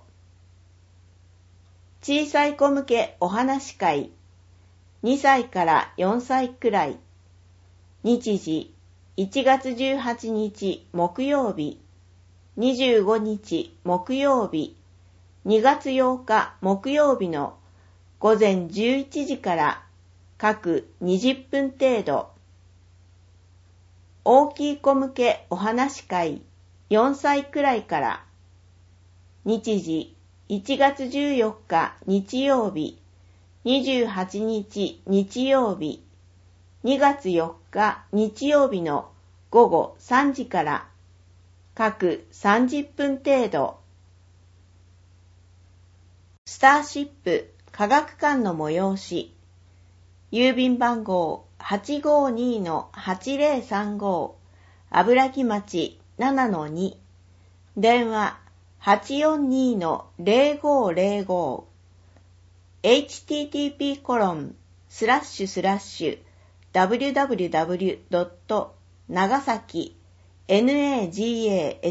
小さい子向けお話会、にさいからよんさいくらい。日時いちがつじゅうはちにち木曜日、にじゅうごにち木曜日、にがつようか木曜日の午前じゅういちじから各にじゅっぷん程度。大きい子向けお話会、よんさいくらいから。日時いちがつじゅうよっか日曜日、にじゅうはちにち日曜日、 にがつよっか日曜日のごごさんじから各さんじゅっぷん程度。スターシップ科学館の催し、郵便番号 はちごにのはちぜろさんご 油木町 ななのに、電話 はちよんにのぜろごぜろご エイチティーティーピーコロンスラッシュスラッシュダブリュダブリュダブリュドットナガサキ ナガサキ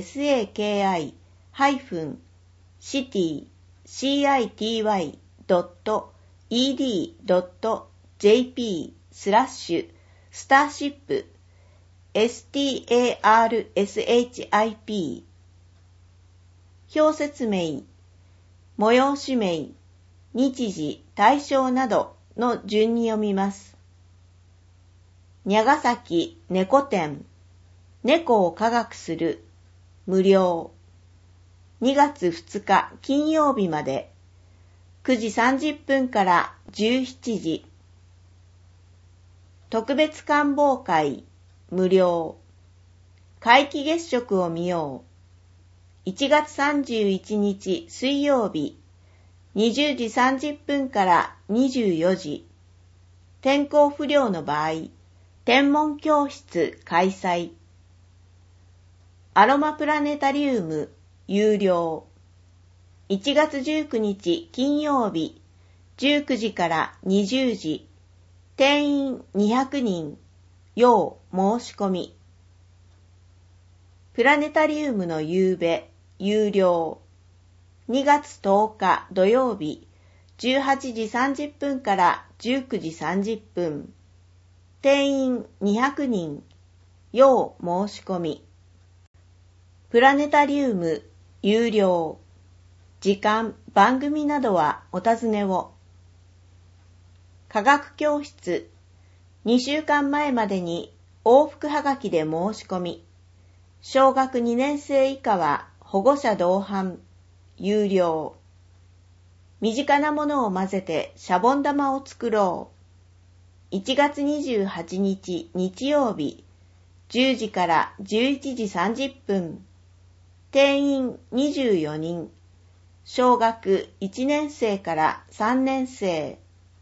シティ シティ ドット イーディー ドット ジェーピー スラッシュスターシップ スターシップ表説明、催し名、日時、対象などの順に読みます。にゃがさき猫展、猫を科学する、無料。にがつふつか金曜日まで、くじさんじゅっぷんからじゅうしちじ。特別観望会、無料。皆既月食を見よう。いちがつさんじゅういちにち水曜日、にじゅうじさんじゅっぷんからにじゅうよじ。天候不良の場合、天文教室開催。アロマプラネタリウム有料。いちがつじゅうくにち金曜日、じゅうくじからにじゅうじ。定員にひゃくにん。要申し込み。プラネタリウムの夕べ、有料。にがつとおか土曜日、じゅうはちじさんじゅっぷんからじゅうくじさんじゅっぷん。定員にひゃくにん。要申し込み。プラネタリウム、有料。時間、番組などはお尋ねを。科学教室、にしゅうかんまえまでに往復はがきで申し込み。小学にねんせい以下は保護者同伴、有料。身近なものを混ぜてシャボン玉を作ろう。いちがつにじゅうはちにち日曜日、じゅうじからじゅういちじさんじゅっぷん。定員にじゅうよにん。小学いちねんせいからさんねんせ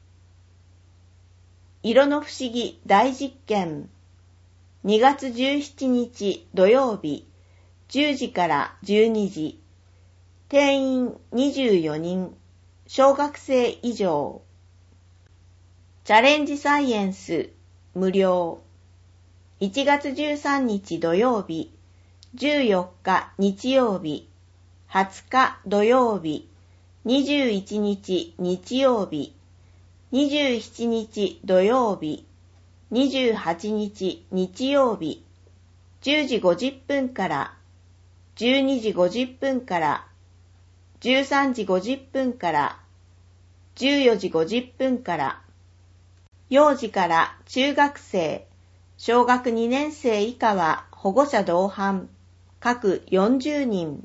い。色の不思議大実験。にがつじゅうしちにち土曜日、じゅうじからじゅうにじ。定員にじゅうよにん。小学生以上。チャレンジサイエンス無料。いちがつじゅうさんにち土曜日、じゅうよっか日曜日、はつか土曜日、にじゅういちにち日曜日、にじゅうしちにち土曜日、にじゅうはちにち日曜日、じゅうじごじゅっぷんから、じゅうにじごじゅっぷんから、じゅうさんじごじゅっぷんから、じゅうよじごじゅっぷんから、幼児から中学生、小学にねんせい以下は保護者同伴、各よんじゅうにん。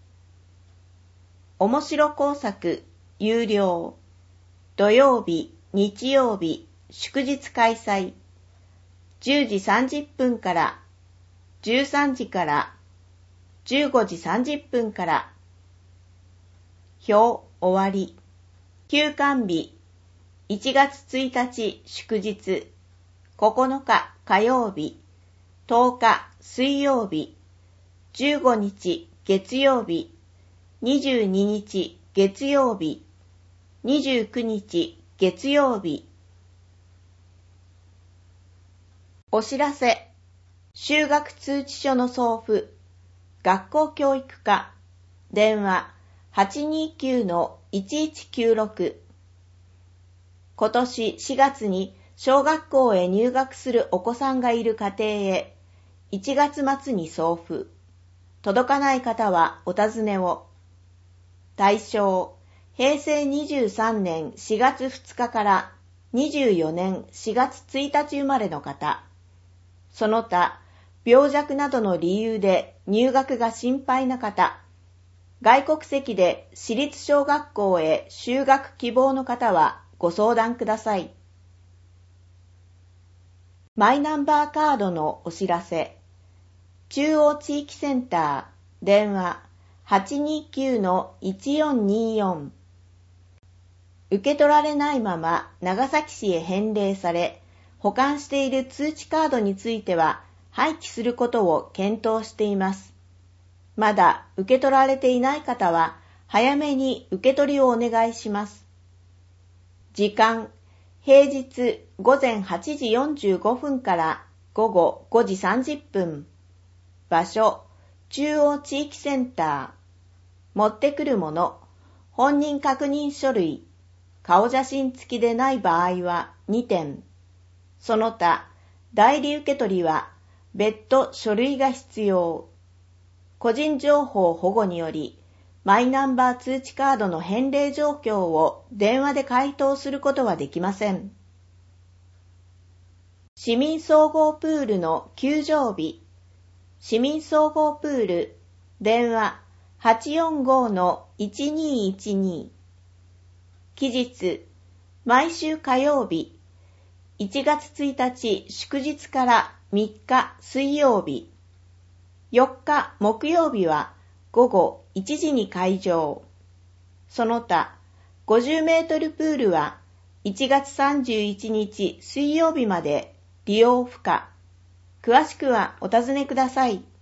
面白工作、有料。土曜日、日曜日、祝日開催。じゅうじさんじゅっぷんから、じゅうさんじから、じゅうごじさんじゅっぷんから。表終わり。休館日、いちがつついたち祝日、ここのか火曜日、とおか水曜日、じゅうごにち月曜日、にじゅうににち月曜日、にじゅうくにち月曜日。お知らせ。就学通知書の送付。学校教育課。電話 はちにーきゅうのいちいちきゅうろく。今年しがつに小学校へ入学するお子さんがいる家庭へ、いちがつまつに送付。届かない方はお尋ねを。対象、へいせいにじゅうさんねんしがつふつかからにじゅうよねんしがつついたち生まれの方。その他、病弱などの理由で入学が心配な方、外国籍で私立小学校へ就学希望の方はご相談ください。 マイナンバーカードのお知らせ。中央地域センター、電話 はちにきゅうのいちよんによん。受け取られないまま長崎市へ返礼され、保管している通知カードについては廃棄することを検討しています。まだ受け取られていない方は早めに受け取りをお願いします。時間、平日ごぜんはちじよんじゅうごふんから午後ごじさんじゅっぷん。場所、中央地域センター。持ってくるもの、本人確認書類。顔写真付きでない場合はにてん。その他、代理受け取りは別途書類が必要。個人情報保護により、マイナンバー通知カードの返礼状況を電話で回答することはできません。市民総合プールの休場日。市民総合プール、電話 はちよんごのいちにいちに。期日、毎週火曜日、いちがつついたち祝日からみっか水曜日、よっか木曜日は午後いちじに開場。その他、ごじゅうメートルプールはいちがつさんじゅういちにち水曜日まで利用不可。詳しくはお尋ねください。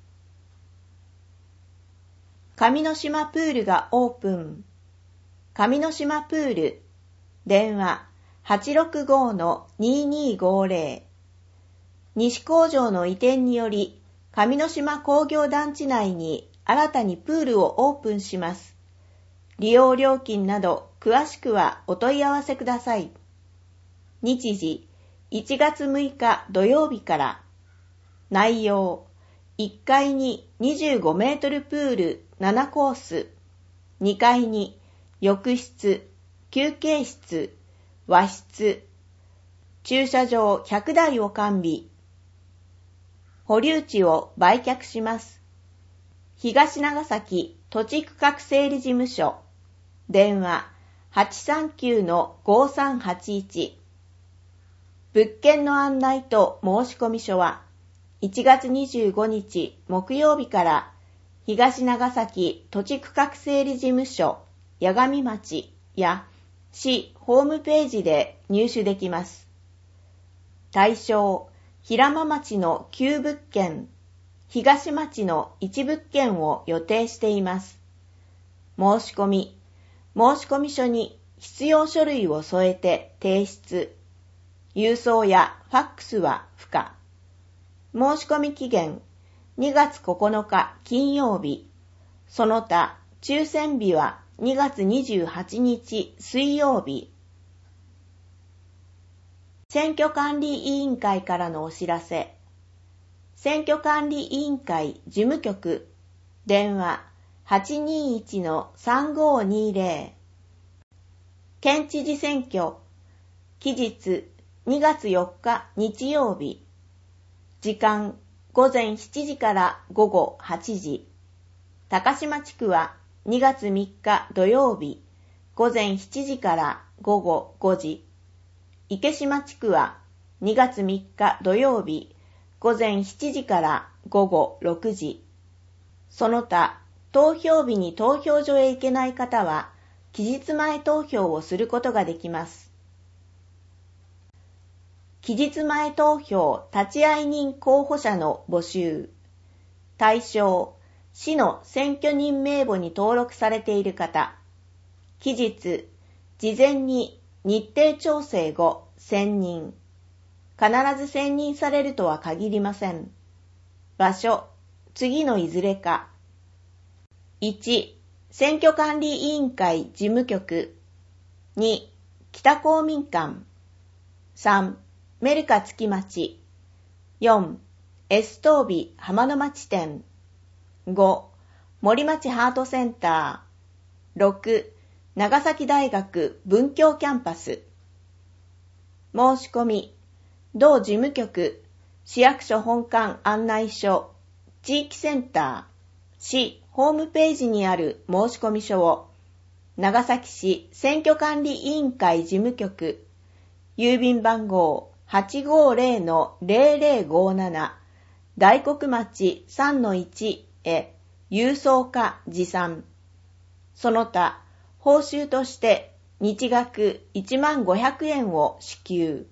上之島プールがオープン。上之島プール、電話 はちろくごのににごぜろ。西工場の移転により、上之島工業団地内に新たにプールをオープンします。利用料金など詳しくはお問い合わせください。日時、いちがつむいか土曜日から。内容、いっかいににじゅうごメートルプールななコース、にかいに浴室、休憩室、和室、駐車場ひゃくだいを完備。保留地を売却します。東長崎土地区画整理事務所、電話 はちさんきゅうのごさんはちいち。物件の案内と申込書はいちがつにじゅうごにち木曜日から東長崎土地区画整理事務所八神町や市ホームページで入手できます。対象、平間町のきゅうぶっけん、東町のいちぶっけんを予定しています。申し込み、申込書に必要書類を添えて提出。郵送やファックスは不可。申し込み期限にがつここのか金曜日。その他、抽選日はにがつにじゅうはちにち水曜日。選挙管理委員会からのお知らせ。選挙管理委員会事務局、電話 はちにいちのさんごにぜろ。県知事選挙、期日にがつよっか日曜日。時間ごぜんしちじからごごはちじ。高島地区はにがつみっか土曜日、ごぜんしちじからごごごじ。池島地区はにがつみっか土曜日、ごぜんしちじからごごろくじ。その他、投票日に投票所へ行けない方は、期日前投票をすることができます。期日前投票立会人候補者の募集。対象、市の選挙人名簿に登録されている方。期日、事前に日程調整後、選任。必ず選任されるとは限りません。場所、次のいずれか。いち、選挙管理委員会事務局。に、北公民館。さん、メルカ月町。よん、エス東美浜の町店。ご、森町ハートセンター。ろく、長崎大学文教キャンパス。申し込み、同事務局、市役所本館案内所、地域センター、市ホームページにある申込書を、長崎市選挙管理委員会事務局、郵便番号はちごーぜろのぜろぜろごーなな 大黒町 さんのいち へ郵送か持参。その他、報酬として日額いちまんごひゃくえんを支給。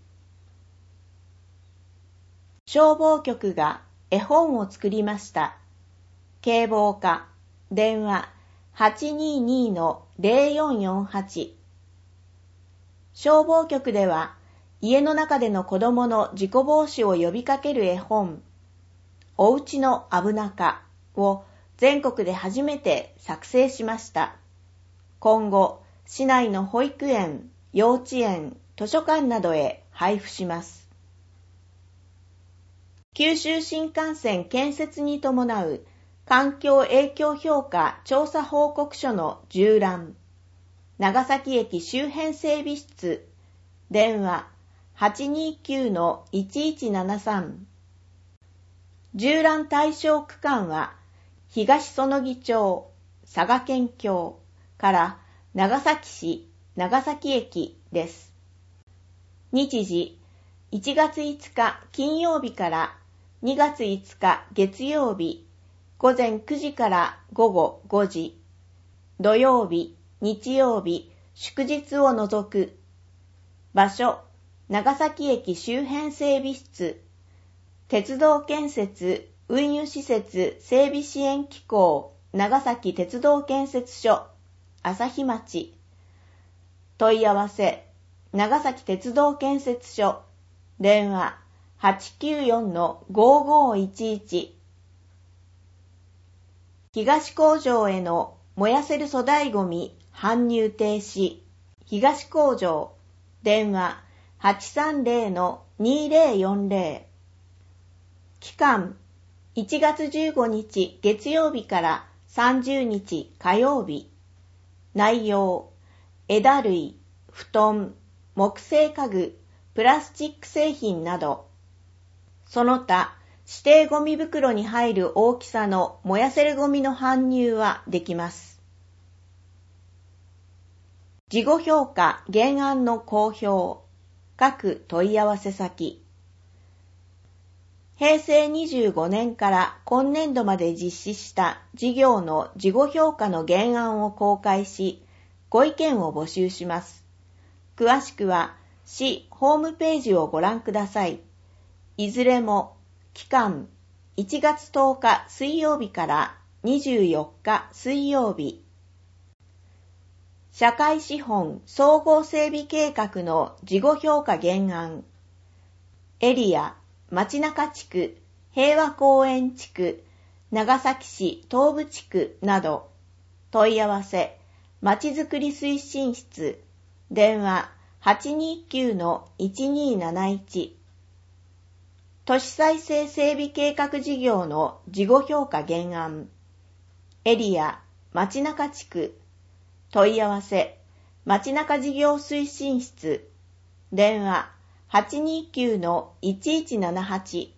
消防局が絵本を作りました。警棒課、電話 はちにーにーのぜろよんよんはち。消防局では、家の中での子供の事故防止を呼びかける絵本、おうちのあぶなかを全国で初めて作成しました。今後、市内の保育園、幼稚園、図書館などへ配布します。九州新幹線建設に伴う環境影響評価調査報告書の縦覧、長崎駅周辺整備室、電話 はちにーきゅうのいちいちななさん。縦覧対象区間は、東園木町、佐賀県境から長崎市、長崎駅です。日時、いちがついつか金曜日からにがついつか月曜日、午前くじから午後ごじ、土曜日、日曜日、祝日を除く。場所、長崎駅周辺整備室、鉄道建設運輸施設整備支援機構長崎鉄道建設所朝日町。問い合わせ、長崎鉄道建設所、電話 はちきゅうよんのごーごーいちいち。東工場への燃やせる粗大ごみ搬入停止、東工場、電話 はちさんぜろのにぜろよんぜろ。期間、いちがつじゅうごにち月曜日からさんじゅうにち火曜日。内容、枝類、布団、木製家具、プラスチック製品など、その他、指定ゴミ袋に入る大きさの燃やせるゴミの搬入はできます。事後評価原案の公表、各問い合わせ先。へいせいにじゅうごねんから今年度まで実施した事業の事後評価の原案を公開し、ご意見を募集します。詳しくは市ホームページをご覧ください。いずれも期間いちがつとおか水曜日からにじゅうよっか水曜日。社会資本総合整備計画の事後評価原案。エリア、町中地区、平和公園地区、長崎市東部地区など。問い合わせ、まちづくり推進室、電話 はちにーきゅうのいちにーなないち。都市再生整備計画事業の事後評価原案。エリア、町中地区。問い合わせ、町中事業推進室。電話 はちにーきゅうのいちいちななはち。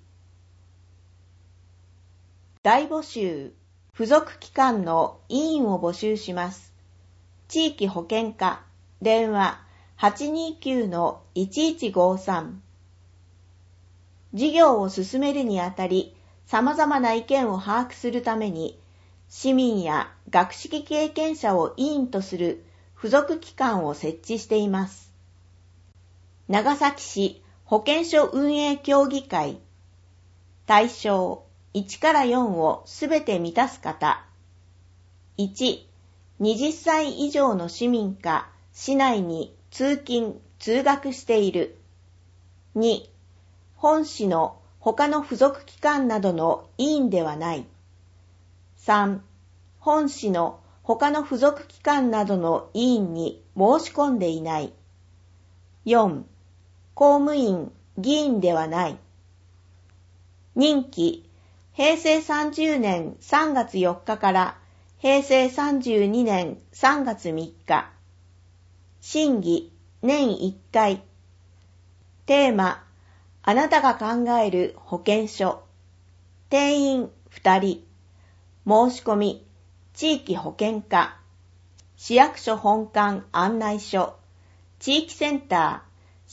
大募集、付属機関の委員を募集します。地域保健課、電話 はちにーきゅうのいちいちごーさん。事業を進めるにあたり、様々な意見を把握するために、市民や学識経験者を委員とする付属機関を設置しています。長崎市保健所運営協議会。対象いちからよんをすべて満たす方。いち、はたち以上の市民か市内に通勤・通学している。に、本市の他の付属機関などの委員ではない。さん、本市の他の付属機関などの委員に申し込んでいない。よん、公務員・議員ではない。任期、へいせいさんじゅうねんさんがつよっかからへいせいさんじゅうにねんさんがつみっか。審議、年いっかい。テーマ、あなたが考える保健所。定員ふたり。申し込み、地域保健課。市役所本館案内所。地域センター、市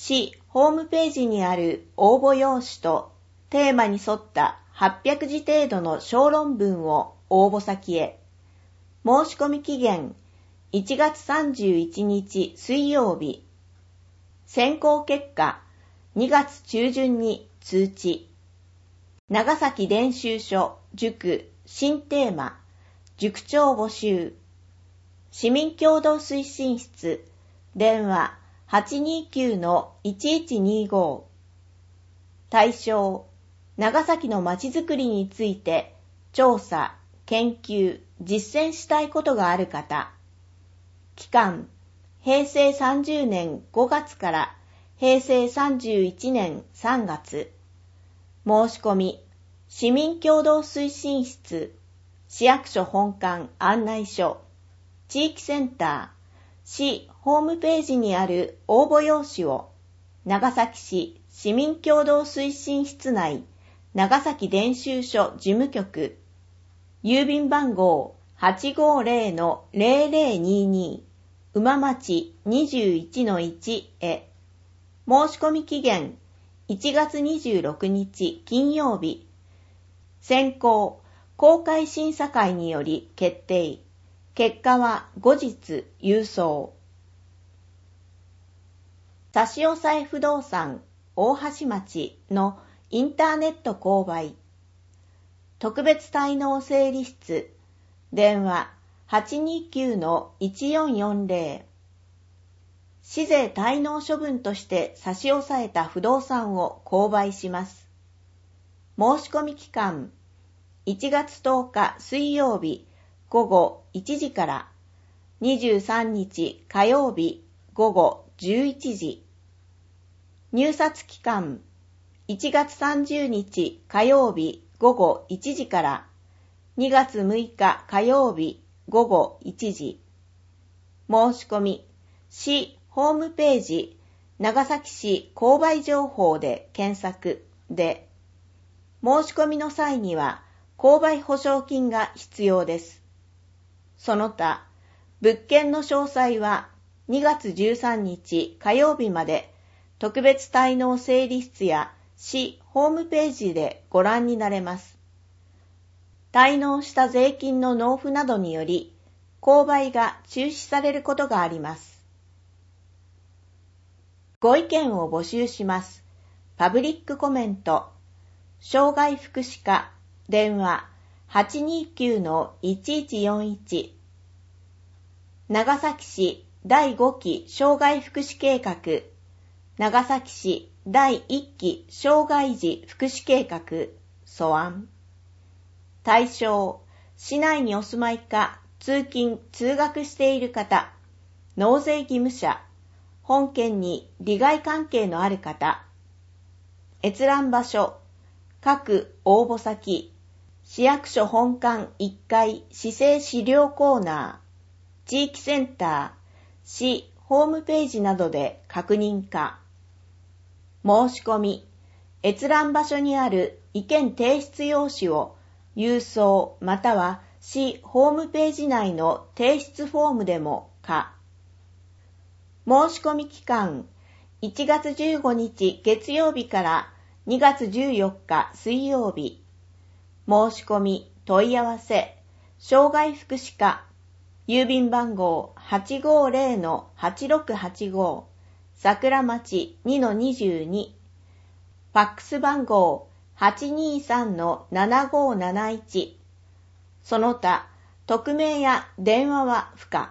ホームページにある応募用紙とテーマに沿ったはっぴゃくじ程度の小論文を応募先へ。申し込み期限いちがつさんじゅういちにち水曜日。選考結果にがつ中旬に通知。長崎伝習所塾新テーマ塾長募集。市民協同推進室電話 はちにーきゅうのいちいちにーご。対象長崎のまちづくりについて調査、研究、実践したいことがある方。期間へいせいさんじゅうねんごがつからへいせいさんじゅういちねんさんがつ。申し込み市民協同推進室市役所本館案内所地域センター市ホームページにある応募用紙を長崎市市民協同推進室内長崎伝習所事務局郵便番号 はちごーぜろのぜろぜろにーにー 馬町 にじゅういちのいち へ。申し込み期限いちがつにじゅうろくにち金曜日。選考公開審査会により決定。結果は後日郵送。差し押さえ不動産大橋町のインターネット購買。特別滞納整理室電話 はちにーきゅうのいちよんよんぜろ。市税滞納処分として差し押さえた不動産を購買します。申し込み期間いちがつとおか水曜日午後いちじからにじゅうさんにち火曜日午後じゅういちじ。入札期間いちがつさんじゅうにち火曜日午後いちじからにがつむいか火曜日午後いちじ。申し込み市ホームページ長崎市購買情報で検索で、申し込みの際には購買保証金が必要です。その他、物件の詳細はにがつじゅうさんにち火曜日まで特別滞納整理室や市ホームページでご覧になれます。滞納した税金の納付などにより、購買が中止されることがあります。ご意見を募集します。パブリックコメント。障害福祉課電話 はちにーきゅうのいちいちよんいち。長崎市だいごき障害福祉計画長崎市だいいっき障害児福祉計画素案。対象市内にお住まいか通勤通学している方、納税義務者、本県に利害関係のある方。閲覧場所各応募先市役所本館いっかい市政資料コーナー地域センター市ホームページなどで確認か。申し込み閲覧場所にある意見提出用紙を郵送または市ホームページ内の提出フォームでもか。申し込み期間いちがつじゅうごにち月曜日からにがつじゅうよっか水曜日。申し込み問い合わせ障害福祉課郵便番号 はちごーぜろのはちろくはちご 桜町 にのにじゅうに。ファックス番号 はちにーさんのななごーなないち。その他匿名や電話は不可。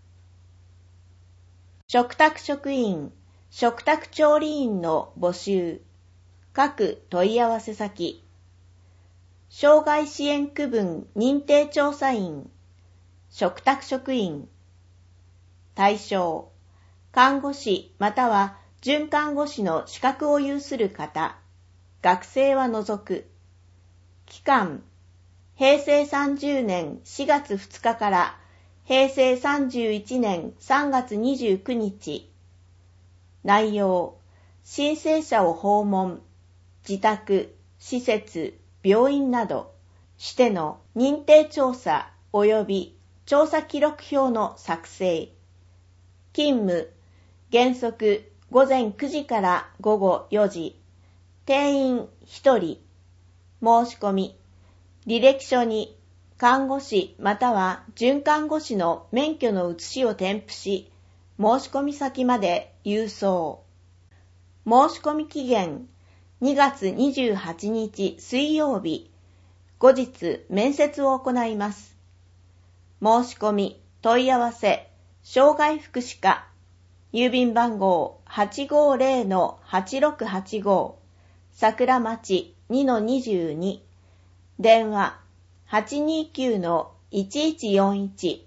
嘱託職員、嘱託調理員の募集。各問い合わせ先。障害支援区分認定調査員。嘱託職員。対象。看護師または準看護師の資格を有する方。学生は除く。期間。へいせいさんじゅうねんしがつふつかからへいせいさんじゅういちねんさんがつにじゅうくにち。内容、申請者を訪問、自宅、施設、病院などしての認定調査及び調査記録表の作成。勤務、原則午前くじから午後よじ、定員ひとり、申し込み、履歴書に看護師または准看護師の免許の写しを添付し、申し込み先まで郵送。申し込み期限にがつにじゅうはちにち水曜日、後日面接を行います。申し込み、問い合わせ、障害福祉課、郵便番号 はちごーぜろのはちろくはちご、桜町 にのにじゅうに、電話 はちにーきゅうのいちいちよんいち。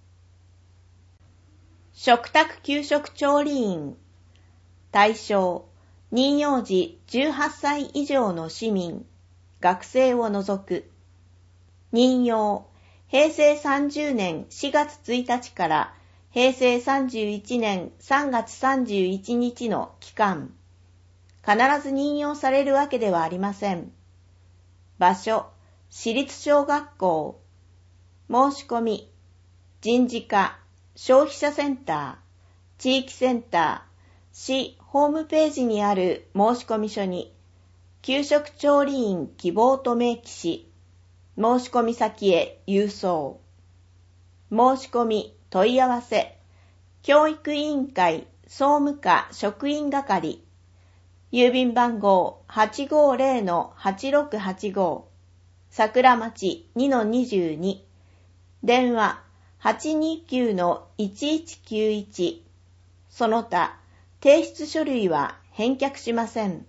食卓給食調理員、対象、任用時じゅうはっさい以上の市民、学生を除く。任用、へいせいさんじゅうねんしがつついたちからへいせいさんじゅういちねんさんがつさんじゅういちにちの期間。必ず任用されるわけではありません。場所、私立小学校。申し込み、人事課、消費者センター、地域センター、市ホームページにある申込書に、給食調理員希望と明記し、申込先へ郵送。申込み、問い合わせ、教育委員会総務課職員係、郵便番号 はちごーぜろのはちろくはちご、桜町 にのにじゅうに、電話 はちにーきゅうのいちいちきゅういち、その他、提出書類は返却しません。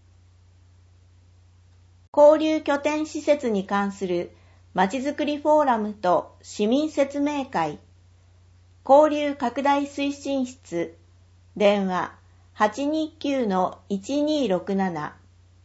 交流拠点施設に関するまちづくりフォーラムと市民説明会、交流拡大推進室、電話 はちにーきゅうのいちにーろくなな。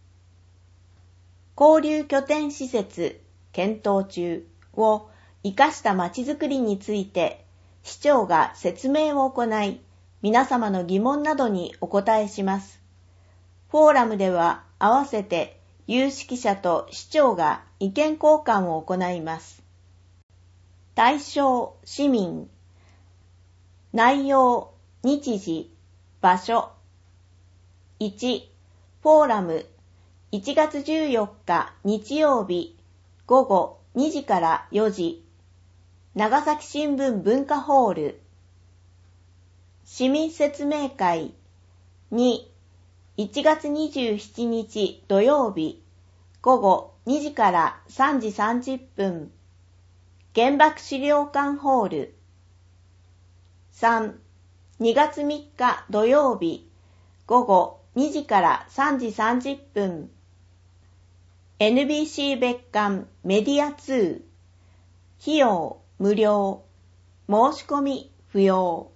交流拠点施設検討中を生かしたまちづくりについて市長が説明を行い、皆様の疑問などにお答えします。フォーラムでは合わせて有識者と市長が意見交換を行います。対象市民、内容日時、場所。いち、フォーラムいちがつじゅうよっか日曜日午後にじからよじ、長崎新聞文化ホール。市民説明会に、いちがつにじゅうしちにち土曜日午後にじからさんじさんじゅっぷん、原爆資料館ホール。さん、にがつみっか土曜日午後にじからさんじさんじゅっぷん、エヌビーシー 別館メディアツー、費用無料、申し込み不要。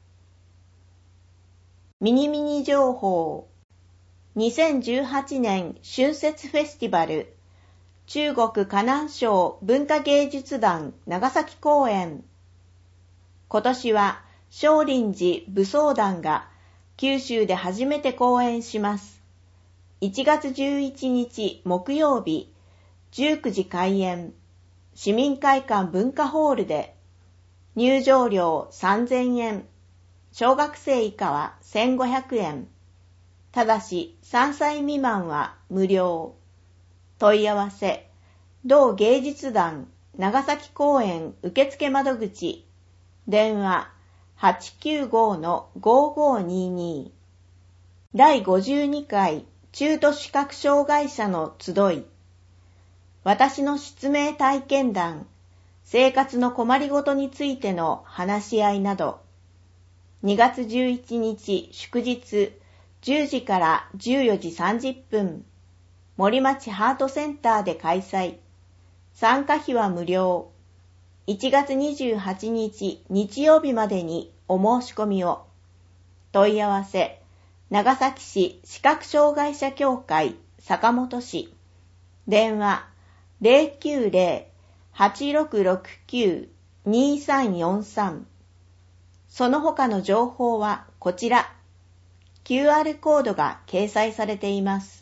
ミニミニ情報、にせんじゅうはちねん春節フェスティバル、中国河南省文化芸術団長崎公演。今年は少林寺武装団が九州で初めて公演します。いちがつじゅういちにち木曜日、じゅうくじ開演、市民会館文化ホールで、入場料さんぜんえん、小学生以下はせんごひゃくえん、ただしさんさい未満は無料。問い合わせ、同芸術団長崎公演受付窓口、電話 はちきゅうごのごーごーにーにー。だいごじゅうにかい中途視覚障害者の集い。私の失明体験談、生活の困りごとについての話し合いなど、にがつじゅういちにち祝日じゅうじからじゅうよじさんじゅっぷん、森町ハートセンターで開催。参加費は無料。いちがつにじゅうはちにち日曜日までにお申し込みを。問い合わせ、長崎市視覚障害者協会坂本市。電話 ゼロきゅうゼロ はちろくろくきゅう にーさんよんさん。その他の情報はこちら。キューアール コードが掲載されています。